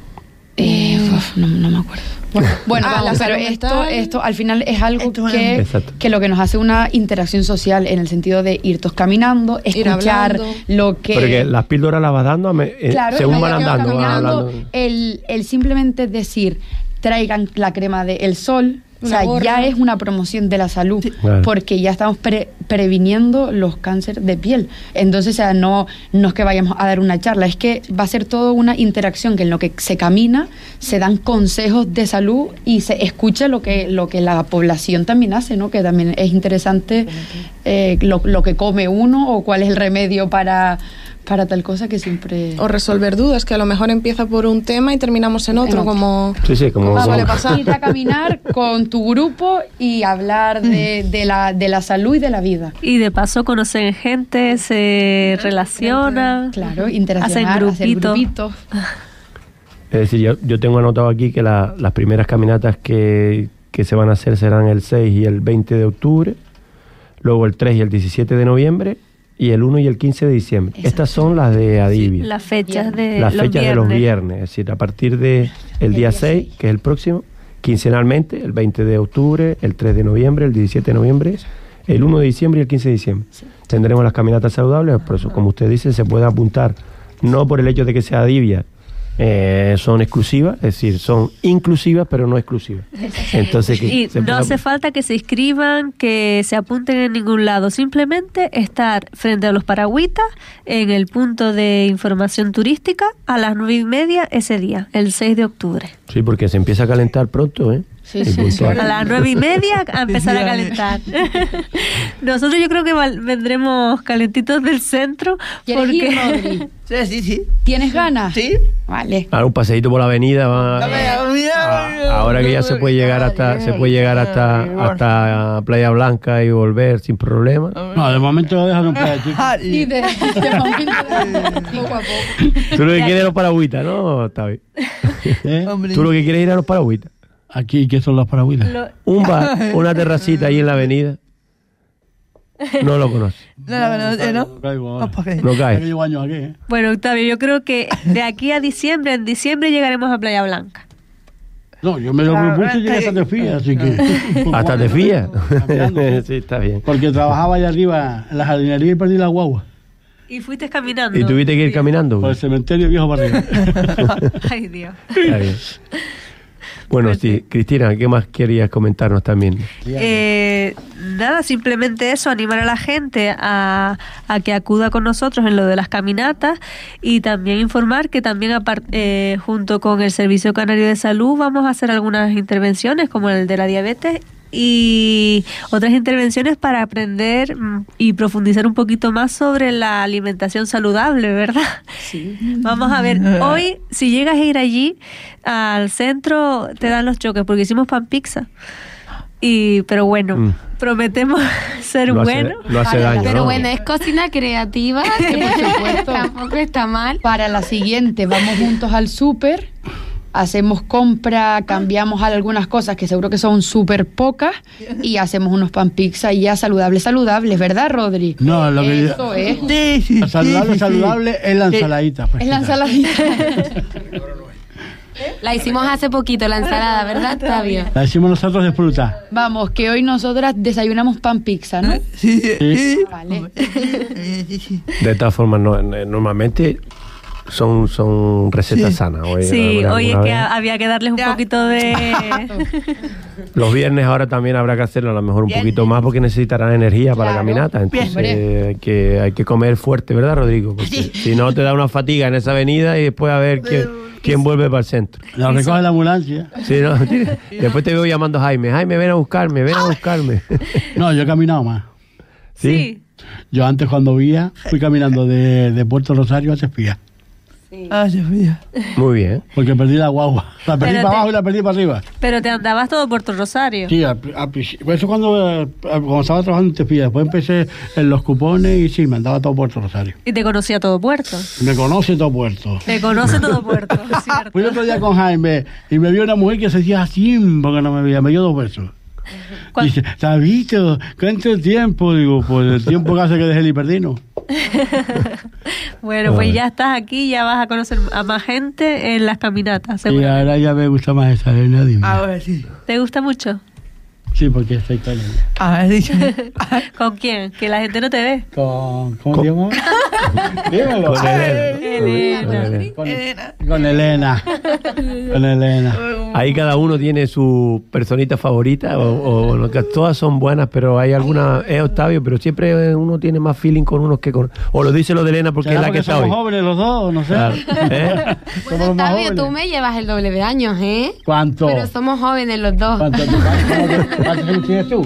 Eh, uf, no, no me acuerdo. Bueno, bueno Ah, vamos, la pero salud esto, mental. esto al final es algo que, Exacto. que lo que nos hace una interacción social en el sentido de ir todos caminando, Ir escuchar hablando. lo que... Porque las píldoras las vas dando a me- eh, Claro, según lo van que andando, van caminando, hablando. El, el simplemente decir, traigan la crema del sol, o Una sea, gorra. ya es una promoción de la salud, Claro. porque ya estamos pre- previniendo los cánceres de piel. Entonces, o sea, no, no es que vayamos a dar una charla, es que va a ser toda una interacción que en lo que se camina se dan consejos de salud y se escucha lo que, lo que la población también hace, ¿no? Que también es interesante eh, lo, lo que come uno o cuál es el remedio para... para tal cosa que siempre... O resolver dudas, que a lo mejor empieza por un tema y terminamos en otro, En otro. como... Sí, sí, como... Ah, como- vale, pasa. Ir a caminar con tu grupo y hablar de, de, la, de la salud y de la vida. Y de paso conocen gente, se relacionan, Claro, hacen interaccionar, hacer grupitos. grupitos. Es decir, yo, yo tengo anotado aquí que la- las primeras caminatas que, que se van a hacer serán el seis y el veinte de octubre, luego el tres y el diecisiete de noviembre, y el uno y el quince de diciembre. Exacto. Estas son las de Adivia. Las fechas de las los fechas de los viernes. viernes, es decir, a partir de el día día seis, seis. que es el próximo, quincenalmente, el veinte de octubre, el tres de noviembre, el diecisiete de noviembre, el uno de diciembre y el quince de diciembre. Tendremos las caminatas saludables, por eso, como usted dice, se puede apuntar, no por el hecho de que sea Adivia, eh, son exclusivas, es decir, son inclusivas, pero no exclusivas. Entonces, que Y se no pueda- hace falta que se inscriban, que se apunten en ningún lado, simplemente estar frente a los paragüitas en el punto de información turística a las nueve y media ese día, el seis de octubre. Sí, porque se empieza a calentar pronto, ¿eh? Sí, Y sí, puntual. A las nueve y media a empezar a calentar. Nosotros yo creo que val- vendremos calentitos del centro ¿Quieres porque ir, Rodri? Sí, sí, sí. ¿Tienes ganas? Sí. Vale. Ahora un paseíto por la avenida va- Dame, olvídame. Ah, ahora que ya se puede llegar hasta se puede llegar hasta hasta Playa Blanca y volver sin problema. No, de momento lo dejan en playa, chicos. Y de, de momento, poco a poco. Tú lo que quieres es los paragüitas, ¿no, Tavi? ¿Eh? Hombre. Tú lo que quieres es ir a los paragüitas. Aquí, ¿qué son las paragüitas? lo- Un bar, una terracita ahí en la avenida. No lo conoces. No, no, no, no, no. No caigo ahora. No, ¿para qué? No Ya que caes. llevo años aquí, ¿eh? Bueno, Octavio, yo creo que de aquí a diciembre, en diciembre llegaremos a Playa Blanca. No, yo me lo Ah, propuse y llegué hasta Te Fías, así que... Hasta te fías. Caminando. Sí, está bien. Porque trabajaba allá arriba en la jardinería y perdí la guagua. Y fuiste caminando. ¿Y tuviste que ir caminando? Por el cementerio viejo para arriba. Ay, Dios. Está bien. Bueno, sí, Cristina, ¿qué más querías comentarnos también? Eh, nada, simplemente eso, animar a la gente a, a que acuda con nosotros en lo de las caminatas y también informar que también apar- eh, junto con el Servicio Canario de Salud vamos a hacer algunas intervenciones como el de la diabetes y otras intervenciones para aprender mm, y profundizar un poquito más sobre la alimentación saludable, ¿verdad? Sí. Vamos a ver, hoy si llegas a ir allí al centro te dan los choques porque hicimos pan pizza. Y, pero bueno, Mm. prometemos ser No hace- buenos. no hace daño, Pero ¿no? bueno, es cocina creativa, que Por supuesto. tampoco está mal. Para la siguiente, vamos juntos al súper, hacemos compra, cambiamos algunas cosas que seguro que son súper pocas y hacemos unos pan pizza y ya saludables, saludables, ¿verdad, Rodri? No, lo que Eso es. Sí, sí, Lo saludable, sí, sí, saludable es la ensaladita. Es la fresquita. ensaladita. La hicimos hace poquito, la ensalada, ¿verdad, Octavio? La hicimos nosotros de fruta. Vamos, que hoy nosotras desayunamos pan pizza, ¿no? Sí, sí, sí. Vale. Sí, sí. De todas formas, no, eh, normalmente son, son recetas Sí. sanas. Hoy, Sí, alguna hoy es que vez. había que darles un Ya. poquito de... Los viernes ahora también habrá que hacerlo a lo mejor un Bien. poquito más porque necesitarán energía para la Claro. caminata. Entonces Bien. eh, hay, que, hay que comer fuerte, ¿verdad, Rodrigo? Porque Sí. si no te da una fatiga en esa avenida y después a ver quién, quién vuelve para el centro. La recoge la ambulancia. Sí, ¿no? Después te veo llamando a Jaime. Jaime, ven a buscarme, ven a buscarme. No, yo he caminado más. ¿Sí? Yo antes cuando vía fui caminando de, de Puerto Rosario a Te Fías. Sí. Ah, Dios mío. Muy bien. Porque perdí la guagua. La perdí Pero para te- abajo y la perdí para arriba. Pero te andabas todo Puerto Rosario. Sí, al- al principio- por eso cuando, eh, cuando estaba trabajando en Tefía, después empecé en los cupones y sí, me andaba todo Puerto Rosario. Y te conocía todo Puerto. Me conoce todo Puerto. Te conoce todo Puerto, es cierto. Fui el otro día con Jaime y me vio una mujer que se hacía tiempo que no me veía, me dio dos besos. ¿Cuál? Dice, ¿Sabito? ¿Cuánto tiempo? Digo, pues el tiempo que hace que deje el hiperdino. Bueno, pues ya estás aquí, ya vas a conocer a más gente en las caminatas, Y seguro. ahora ya me gusta más esa arena divina. Ahora sí. ¿Te gusta mucho? Sí, porque estoy con ella. Ahora sí. ¿Con quién? Que la gente no te ve. Con, ¿Cómo se llama? Dímelo. Con Elena. Elena. Con Elena. Con, con Elena. Con Elena. Ahí cada uno tiene su personita favorita, o, o lo que todas son buenas, pero hay alguna, es Octavio, pero siempre uno tiene más feeling con unos que con... O lo dice lo de Elena porque es la que está somos hoy. jóvenes los dos, no sé. Claro. ¿Eh? Somos los más Octavio, jóvenes. tú me llevas el doble de años, ¿eh? ¿Cuánto? Pero somos jóvenes los dos. ¿Cuánto, cuánto, cuántos años tienes tú?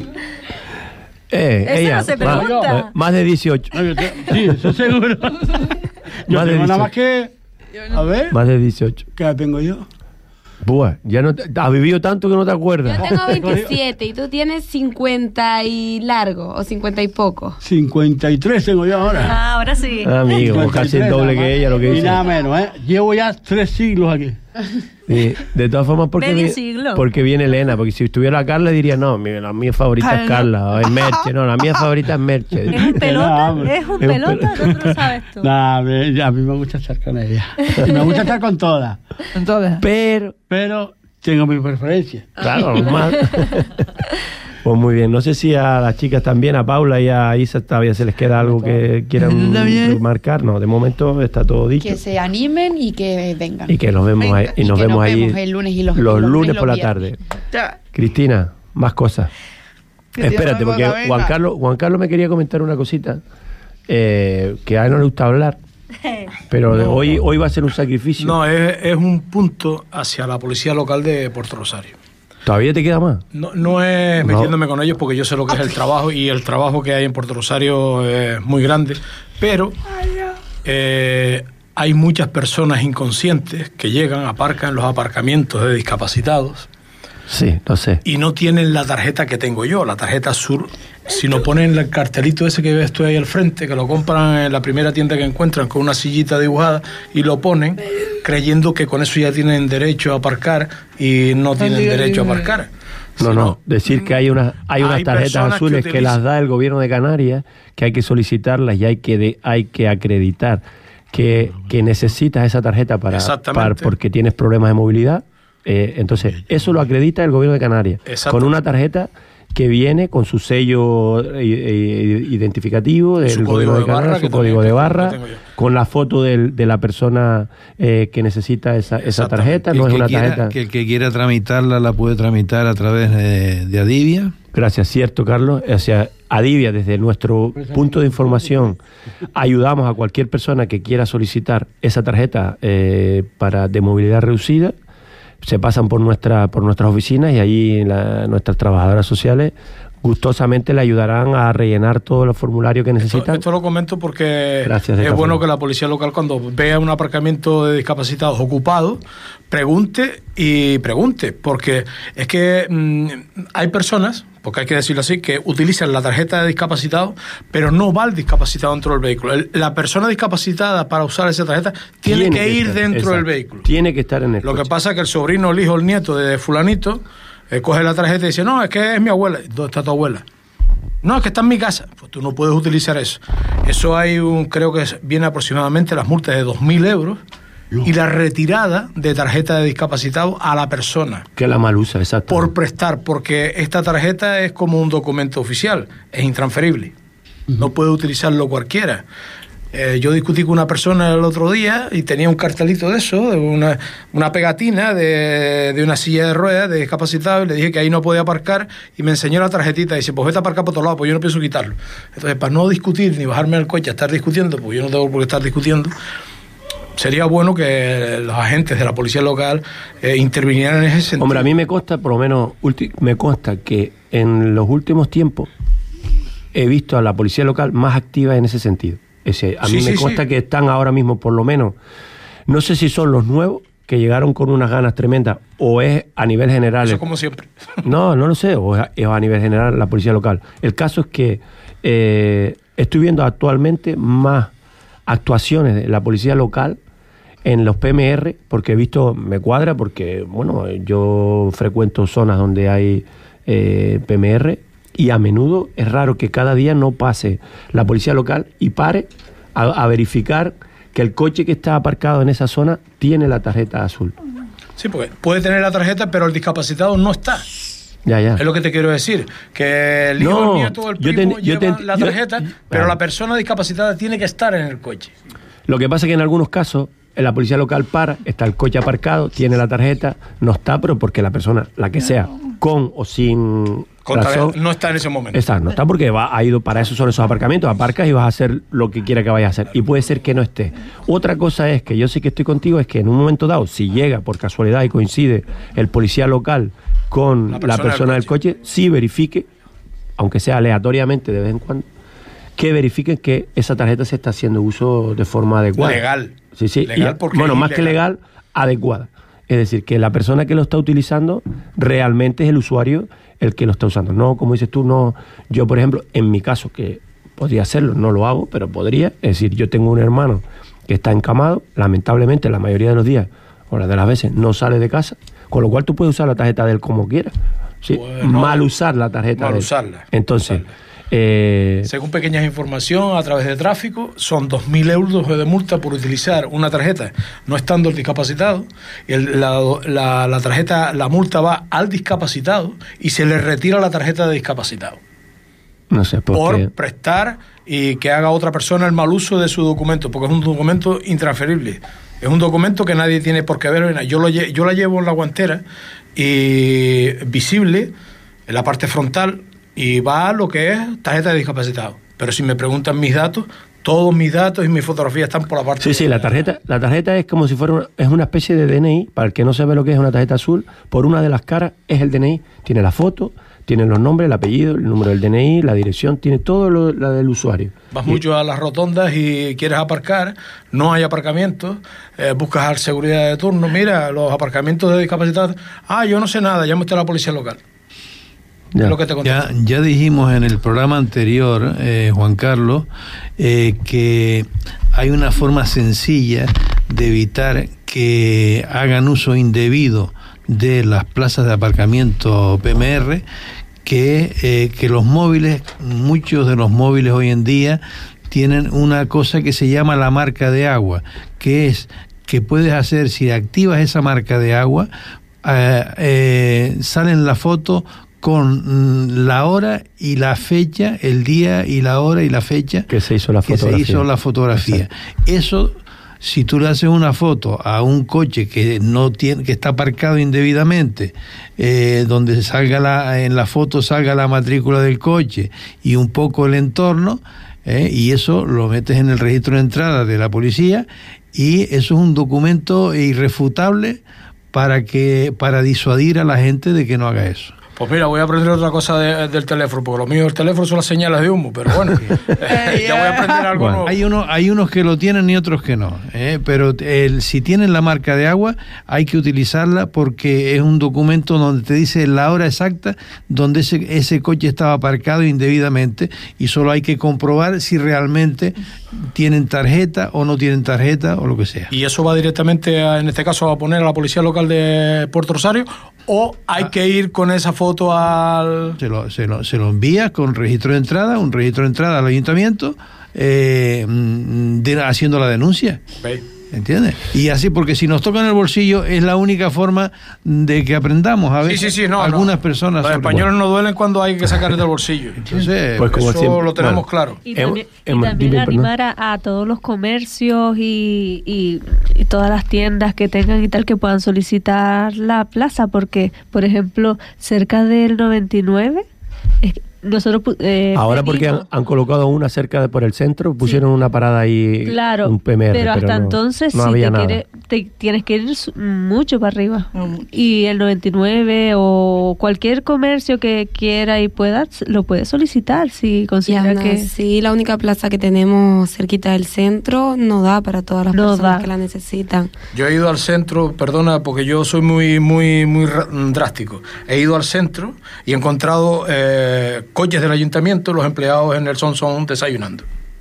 Eh, Eso ella, no se más, pregunta. eh, más de dieciocho. No, yo te- Sí, eso seguro. Yo Más de tengo nada dieciocho. más que... A ver, Más de dieciocho. ¿qué edad tengo yo? Buah, ya no te- has vivido tanto que no te acuerdas. Yo tengo veintisiete y tú tienes cincuenta y largo, o cincuenta y poco. cincuenta y tres tengo yo ahora. Ah, ahora sí. Ah, amigo, pues casi el doble que ella, lo que Y dice. nada menos, ¿eh? Llevo ya tres siglos aquí. Sí, de todas formas, porque, Medio vi- siglo. porque viene Elena, porque si estuviera Carla diría, no, mi- la mía favorita es Carla, o es Merche, no, la mía favorita es Merche. ¿Es un pelota? hombre. ¿Es un Es un pelota? pel- No te lo sabes tú. Nah, me- a mí me gusta estar con ella. Y me gusta estar con todas. Entonces. Pero, Pero tengo mi preferencia. claro, más. Pues muy bien, no sé si a las chicas también, a Paula y a Isa todavía se les queda algo que quieran También. marcar. No, de momento está todo dicho. Que se animen y que vengan. Y que nos vemos ahí, y Y nos que vemos nos ahí vemos el lunes y los- los y los- lunes y los por la viernes. tarde. Ya. Cristina, más cosas. Que te Espérate, llamo porque la venga. Juan Carlos, Juan Carlos me quería comentar una cosita eh, que a él no le gusta hablar, pero No. hoy, hoy va a ser un sacrificio. No, es, es un punto hacia la policía local de Puerto Rosario. ¿Todavía te queda más? No, no es No. metiéndome con ellos porque yo sé lo que es el trabajo y el trabajo que hay en Puerto Rosario es muy grande, pero eh, hay muchas personas inconscientes que llegan, aparcan en los aparcamientos de discapacitados Sí, lo sé. y no tienen la tarjeta que tengo yo, la tarjeta Sur, sino ponen el cartelito ese que ves tú ahí al frente, que lo compran en la primera tienda que encuentran con una sillita dibujada y lo ponen creyendo que con eso ya tienen derecho a aparcar y no tienen derecho a aparcar. No, Sino- no, decir que hay unas hay unas hay tarjetas personas que azules que, utilizan- las da el gobierno de Canarias, que hay que solicitarlas y hay que de- hay que acreditar que, que necesitas esa tarjeta para, Exactamente. para- porque tienes problemas de movilidad. Eh, entonces, eso lo acredita el gobierno de Canarias Exacto. con una tarjeta que viene con su sello eh, eh, identificativo del Su gobierno código de de barra, Canarias, su que código también- de que barra, tengo yo. con la foto del- de la persona eh, que necesita esa, esa Exactamente. tarjeta, Que no el es que una quiera- tarjeta. que el que quiera tramitarla la puede tramitar a través de, de Adivia. Gracias, cierto, Carlos. O sea, Adivia, desde nuestro punto de información, ayudamos a cualquier persona que quiera solicitar esa tarjeta eh, para de movilidad reducida. Se pasan por nuestra por nuestras oficinas y allí la- nuestras trabajadoras sociales gustosamente le ayudarán a rellenar todos los formularios que Esto, necesitan. esto lo comento porque Gracias, de es todas bueno formas. que la policía local, cuando vea un aparcamiento de discapacitados ocupado, pregunte y pregunte, porque es que mm, hay personas, porque hay que decirlo así, que utilizan la tarjeta de discapacitado, pero no va el discapacitado dentro del vehículo. El- la persona discapacitada para usar esa tarjeta tiene, que, ir estar, dentro del exacto. vehículo. Tiene que estar en el Lo que coche. pasa es que el sobrino, el hijo, el nieto de fulanito eh, coge la tarjeta y dice, no, es que es mi abuela. ¿Dónde está tu abuela? No, es que está en mi casa. Pues tú no puedes utilizar eso. Eso hay un, creo que es- viene aproximadamente las multas de dos mil euros y la retirada de tarjeta de discapacitado a la persona Que la mal usa, exacto. por prestar, porque esta tarjeta es como un documento oficial, es intransferible. No puede utilizarlo cualquiera. Eh, yo discutí con una persona el otro día y tenía un cartelito de eso, de una, una pegatina de, de una silla de ruedas de discapacitado, y le dije que ahí no podía aparcar y me enseñó la tarjetita y dice, pues vete a aparcar por otro lado, pues yo no pienso quitarlo. Entonces, para no discutir ni bajarme al coche a estar discutiendo, pues yo no tengo por qué estar discutiendo, sería bueno que los agentes de la policía local eh, intervinieran en ese sentido. Hombre, a mí me consta, por lo menos, ulti- me consta que en los últimos tiempos he visto a la policía local más activa en ese sentido. Ese, a Sí, mí me sí, consta sí. que están ahora mismo, por lo menos, No sé si son los nuevos que llegaron con unas ganas tremendas o es a nivel general. Eso como siempre. No, no lo sé, o es a, es a nivel general la policía local. El caso es que eh, estoy viendo actualmente más actuaciones de la policía local en los P M R, porque he visto, me cuadra, porque bueno, yo frecuento zonas donde hay eh, P M R y a menudo es raro que cada día no pase la policía local y pare a, a verificar que el coche que está aparcado en esa zona tiene la tarjeta azul. Sí, porque puede tener la tarjeta, pero el discapacitado no está. Ya, ya. Es lo que te quiero decir, que el hijo, No, el nieto, el yo primo te- yo lleva te- la yo- tarjeta, yo- pero claro. la persona discapacitada tiene que estar en el coche. Lo que pasa es que en algunos casos en la policía local para, está el coche aparcado, tiene la tarjeta, no está, pero porque la persona, la que sea, con o sin Con razón, tarjeta, no está en ese momento. Exacto, no está porque va, ha ido para eso son esos aparcamientos, aparcas y vas a hacer lo que quiera que vayas a hacer. Y puede ser que no esté. Otra cosa es que yo sí que estoy contigo, es que en un momento dado, si llega por casualidad y coincide el policía local con la persona, la persona del, coche. del coche, sí verifique, aunque sea aleatoriamente de vez en cuando, que verifiquen que esa tarjeta se está haciendo uso de forma adecuada. Legal. Sí, sí. Legal Y, porque bueno, es más ilegal. que legal, adecuada. Es decir, que la persona que lo está utilizando realmente es el usuario el que lo está usando. No, como dices tú, no. Yo, por ejemplo, en mi caso, que podría hacerlo, no lo hago, pero podría. Es decir, yo tengo un hermano que está encamado, lamentablemente la mayoría de los días, o la de las veces, no sale de casa, con lo cual tú puedes usar la tarjeta de él como quieras. ¿Sí? Bueno, mal usar la tarjeta mal de él. usarla. Entonces, eh, Según pequeñas información a través de tráfico, son dos mil euros de multa por utilizar una tarjeta no estando el discapacitado. Y el- la, la- la tarjeta, la multa va al discapacitado y se le retira la tarjeta de discapacitado no sé por, por qué. prestar y que haga otra persona el mal uso de su documento, porque es un documento intransferible. Es un documento que nadie tiene por qué ver. Yo, lo, lle- yo la llevo en la guantera y visible en la parte frontal y va a lo que es tarjeta de discapacitado. Pero si me preguntan mis datos, todos mis datos y mis fotografías están por la parte Sí, sí, la tarjeta, la tarjeta es como si fuera una, es una especie de D N I, para el que no sabe lo que es una tarjeta azul, por una de las caras es el D N I, tiene la foto, tiene los nombres, el apellido, el número del D N I, la dirección, tiene todo lo la del usuario. Vas Y- mucho a las rotondas y quieres aparcar, no hay aparcamientos, eh, buscas al seguridad de turno, mira, los aparcamientos de discapacitados, ah, yo no sé nada, llame usted a la policía local. Ya. Es lo que te conté. Ya, ya dijimos en el programa anterior, eh, Juan Carlos, eh, que hay una forma sencilla de evitar que hagan uso indebido de las plazas de aparcamiento P M R, que, eh, que los móviles, muchos de los móviles hoy en día tienen una cosa que se llama la marca de agua, que es que puedes hacer, si activas esa marca de agua, eh, eh, sale en la foto con mm, la hora y la fecha, el día y la hora y la fecha que se hizo la que fotografía. se hizo la fotografía. Exacto. Eso, si tú le haces una foto a un coche que no tiene, que está aparcado indebidamente, eh, donde salga la, en la foto salga la matrícula del coche y un poco el entorno, eh, y eso lo metes en el registro de entrada de la policía, y eso es un documento irrefutable para que para disuadir a la gente de que no haga eso. Pues mira, voy a aprender otra cosa de- del teléfono, porque lo mío del teléfono son las señales de humo, pero bueno, eh, ya voy a aprender algo Bueno, nuevo. hay, uno, hay unos que lo tienen y otros que no, ¿eh? Pero el, si tienen la marca de agua hay que utilizarla porque es un documento donde te dice la hora exacta donde ese, ese coche estaba aparcado indebidamente, y solo hay que comprobar si realmente tienen tarjeta o no tienen tarjeta o lo que sea. ¿Y eso va directamente, a, en este caso, a poner a la policía local de Puerto Rosario? ¿O hay Ah. que ir con esa foto al...? Se lo, se lo, se lo envía con registro de entrada, un registro de entrada al ayuntamiento, eh, de, haciendo la denuncia. ¿Veis? ¿Entiendes? Y así, porque si nos toca en el bolsillo es la única forma de que aprendamos. A veces Sí, sí, sí, no, algunas no. personas... Los sobre- españoles no duelen cuando hay que sacar del bolsillo. Entonces, Pues como eso siempre, lo tenemos bueno. claro. Y Hemos- también, y hemos- también dime, perdón. animar a, a todos los comercios y, y, y todas las tiendas que tengan y tal que puedan solicitar la plaza, porque, por ejemplo, cerca del noventa y nueve, es- nosotros eh, ahora porque han, han colocado una cerca de por el centro, pusieron sí. una parada ahí, claro, un P M R, pero hasta pero no, entonces no sí había te, nada. quiere, te tienes que ir mucho para arriba. No, y el noventa y nueve o cualquier comercio que quiera y pueda, lo puede solicitar si considera no, que... Sí, la única plaza que tenemos cerquita del centro no da para todas las no personas da. que la necesitan. Yo he ido al centro, perdona, porque yo soy muy muy muy drástico. He ido al centro y he encontrado eh, coches del ayuntamiento, los empleados en el son son desayunando.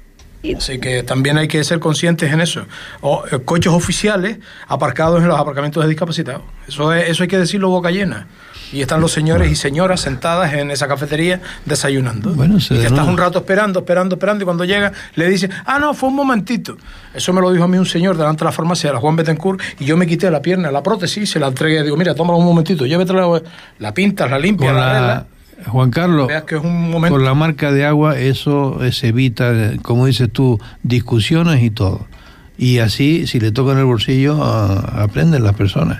Así que también hay que ser conscientes en eso. O eh, coches oficiales aparcados en los aparcamientos de discapacitados. Eso es, eso hay que decirlo boca llena. Y están los señores y señoras sentadas en esa cafetería desayunando. Bueno, y que estás un rato esperando, esperando, esperando, y cuando llega le dicen, ah, no, fue un momentito. Eso me lo dijo a mí un señor delante de la farmacia de la Juan Betancourt, y yo me quité la pierna, la prótesis, se la entregué, digo, mira, tómala un momentito, llévetela, la pintas, la limpias, la arreglas. Juan Carlos, que es un momento. Con la marca de agua eso se evita, como dices tú, discusiones y todo. Y así, si le tocan el bolsillo, a, aprenden las personas.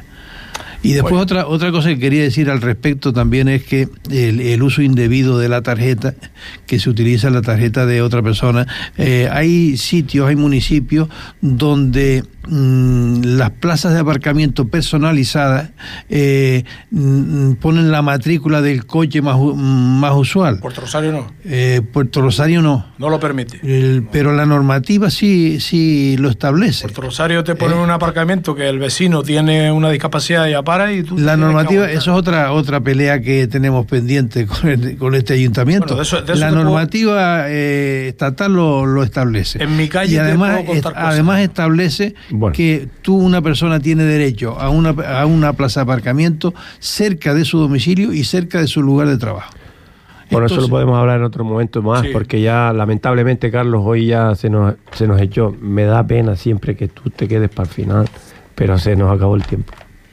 Y después bueno. otra otra cosa que quería decir al respecto también es que el, el uso indebido de la tarjeta, que se utiliza la tarjeta de otra persona, eh, hay sitios, hay municipios donde mmm, las plazas de aparcamiento personalizadas eh, mmm, ponen la matrícula del coche más, más usual. Puerto Rosario no. Eh, Puerto Rosario no. No lo permite. El, pero la normativa sí, sí lo establece. Puerto Rosario te pone eh, un aparcamiento que el vecino tiene una discapacidad y aparte y tú la normativa, eso es otra otra pelea que tenemos pendiente con, el, con este ayuntamiento. Bueno, de eso, de eso la normativa puedo... eh, estatal lo, lo establece. En mi calle y además, te puedo contar es, además establece bueno. que tú, una persona, tiene derecho a una, a una plaza de aparcamiento cerca de su domicilio y cerca de su lugar de trabajo. Bueno, Entonces, eso lo podemos hablar en otro momento más, sí. porque ya lamentablemente, Carlos, hoy ya se nos, se nos echó. Me da pena siempre que tú te quedes para el final, pero se nos acabó el tiempo.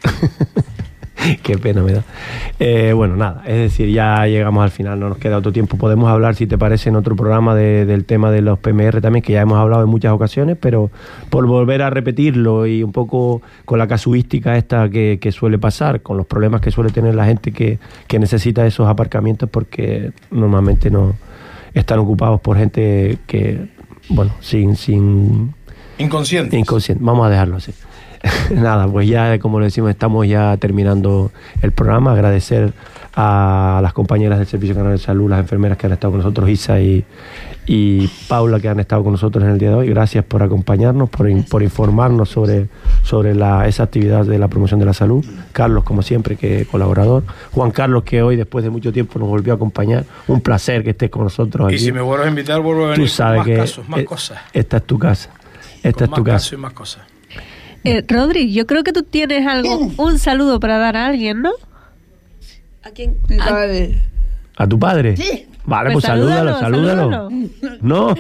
Qué pena me da. Eh, bueno, nada, es decir, ya llegamos al final, no nos queda otro tiempo. Podemos hablar, si te parece, en otro programa de, del tema de los P M R también, que ya hemos hablado en muchas ocasiones, pero por volver a repetirlo y un poco con la casuística esta que, que suele pasar, con los problemas que suele tener la gente que, que necesita esos aparcamientos, porque normalmente no están ocupados por gente que, bueno, sin... sin inconsciente. Inconsciente, vamos a dejarlo así. Nada, pues ya, como le decimos, estamos ya terminando el programa. Agradecer a las compañeras del Servicio Canario de Salud, las enfermeras que han estado con nosotros, Isa y, y Paula, que han estado con nosotros en el día de hoy. Gracias por acompañarnos, por, in, por informarnos sobre, sobre la, esa actividad de la promoción de la salud. Carlos, como siempre, que colaborador. Juan Carlos, que hoy, después de mucho tiempo, nos volvió a acompañar. Un placer que estés con nosotros aquí. Y si me vuelves a invitar, vuelvo a venir. Tú sabes más que casos, más eh, cosas. Esta es tu casa. Esta con es tu más casa. Casos y más cosas. Eh, Rodri, yo creo que tú tienes algo, un saludo para dar a alguien, ¿no? ¿A quién? ¿A, ¿A tu padre? Sí. Vale, pues, pues salúdalo, salúdalo. salúdalo. No.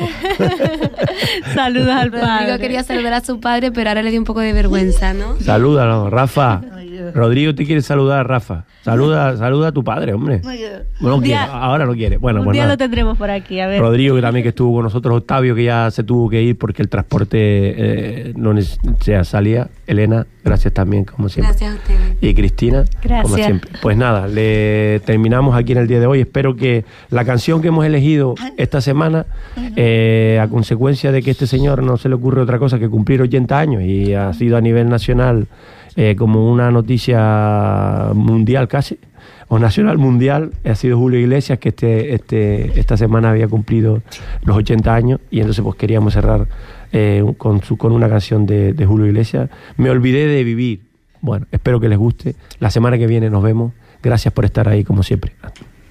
Saluda al padre. Rodrigo quería saludar a su padre, pero ahora le dio un poco de vergüenza, ¿no? Salúdalo, Rafa. Rodrigo te quiere saludar a Rafa. Saluda, saluda a tu padre, hombre. No quiere, ahora no quiere. Bueno, un pues día nada. lo tendremos por aquí, a ver. Rodrigo, que también que estuvo con nosotros, Octavio, que ya se tuvo que ir porque el transporte eh, no sea, salía. Elena, gracias también, como siempre. Gracias a ustedes. Y Cristina, gracias. como siempre. Pues nada, le terminamos aquí en el día de hoy. Espero que la canción que hemos elegido esta semana, eh, a consecuencia de que este señor no se le ocurre otra cosa que cumplir ochenta años y ha sido a nivel nacional eh, como una noticia mundial casi, o nacional mundial, ha sido Julio Iglesias, que este, este, esta semana había cumplido los ochenta años, y entonces pues queríamos cerrar eh, con, su, con una canción de, de Julio Iglesias. Me olvidé de vivir. Bueno, espero que les guste. La semana que viene nos vemos. Gracias por estar ahí, como siempre.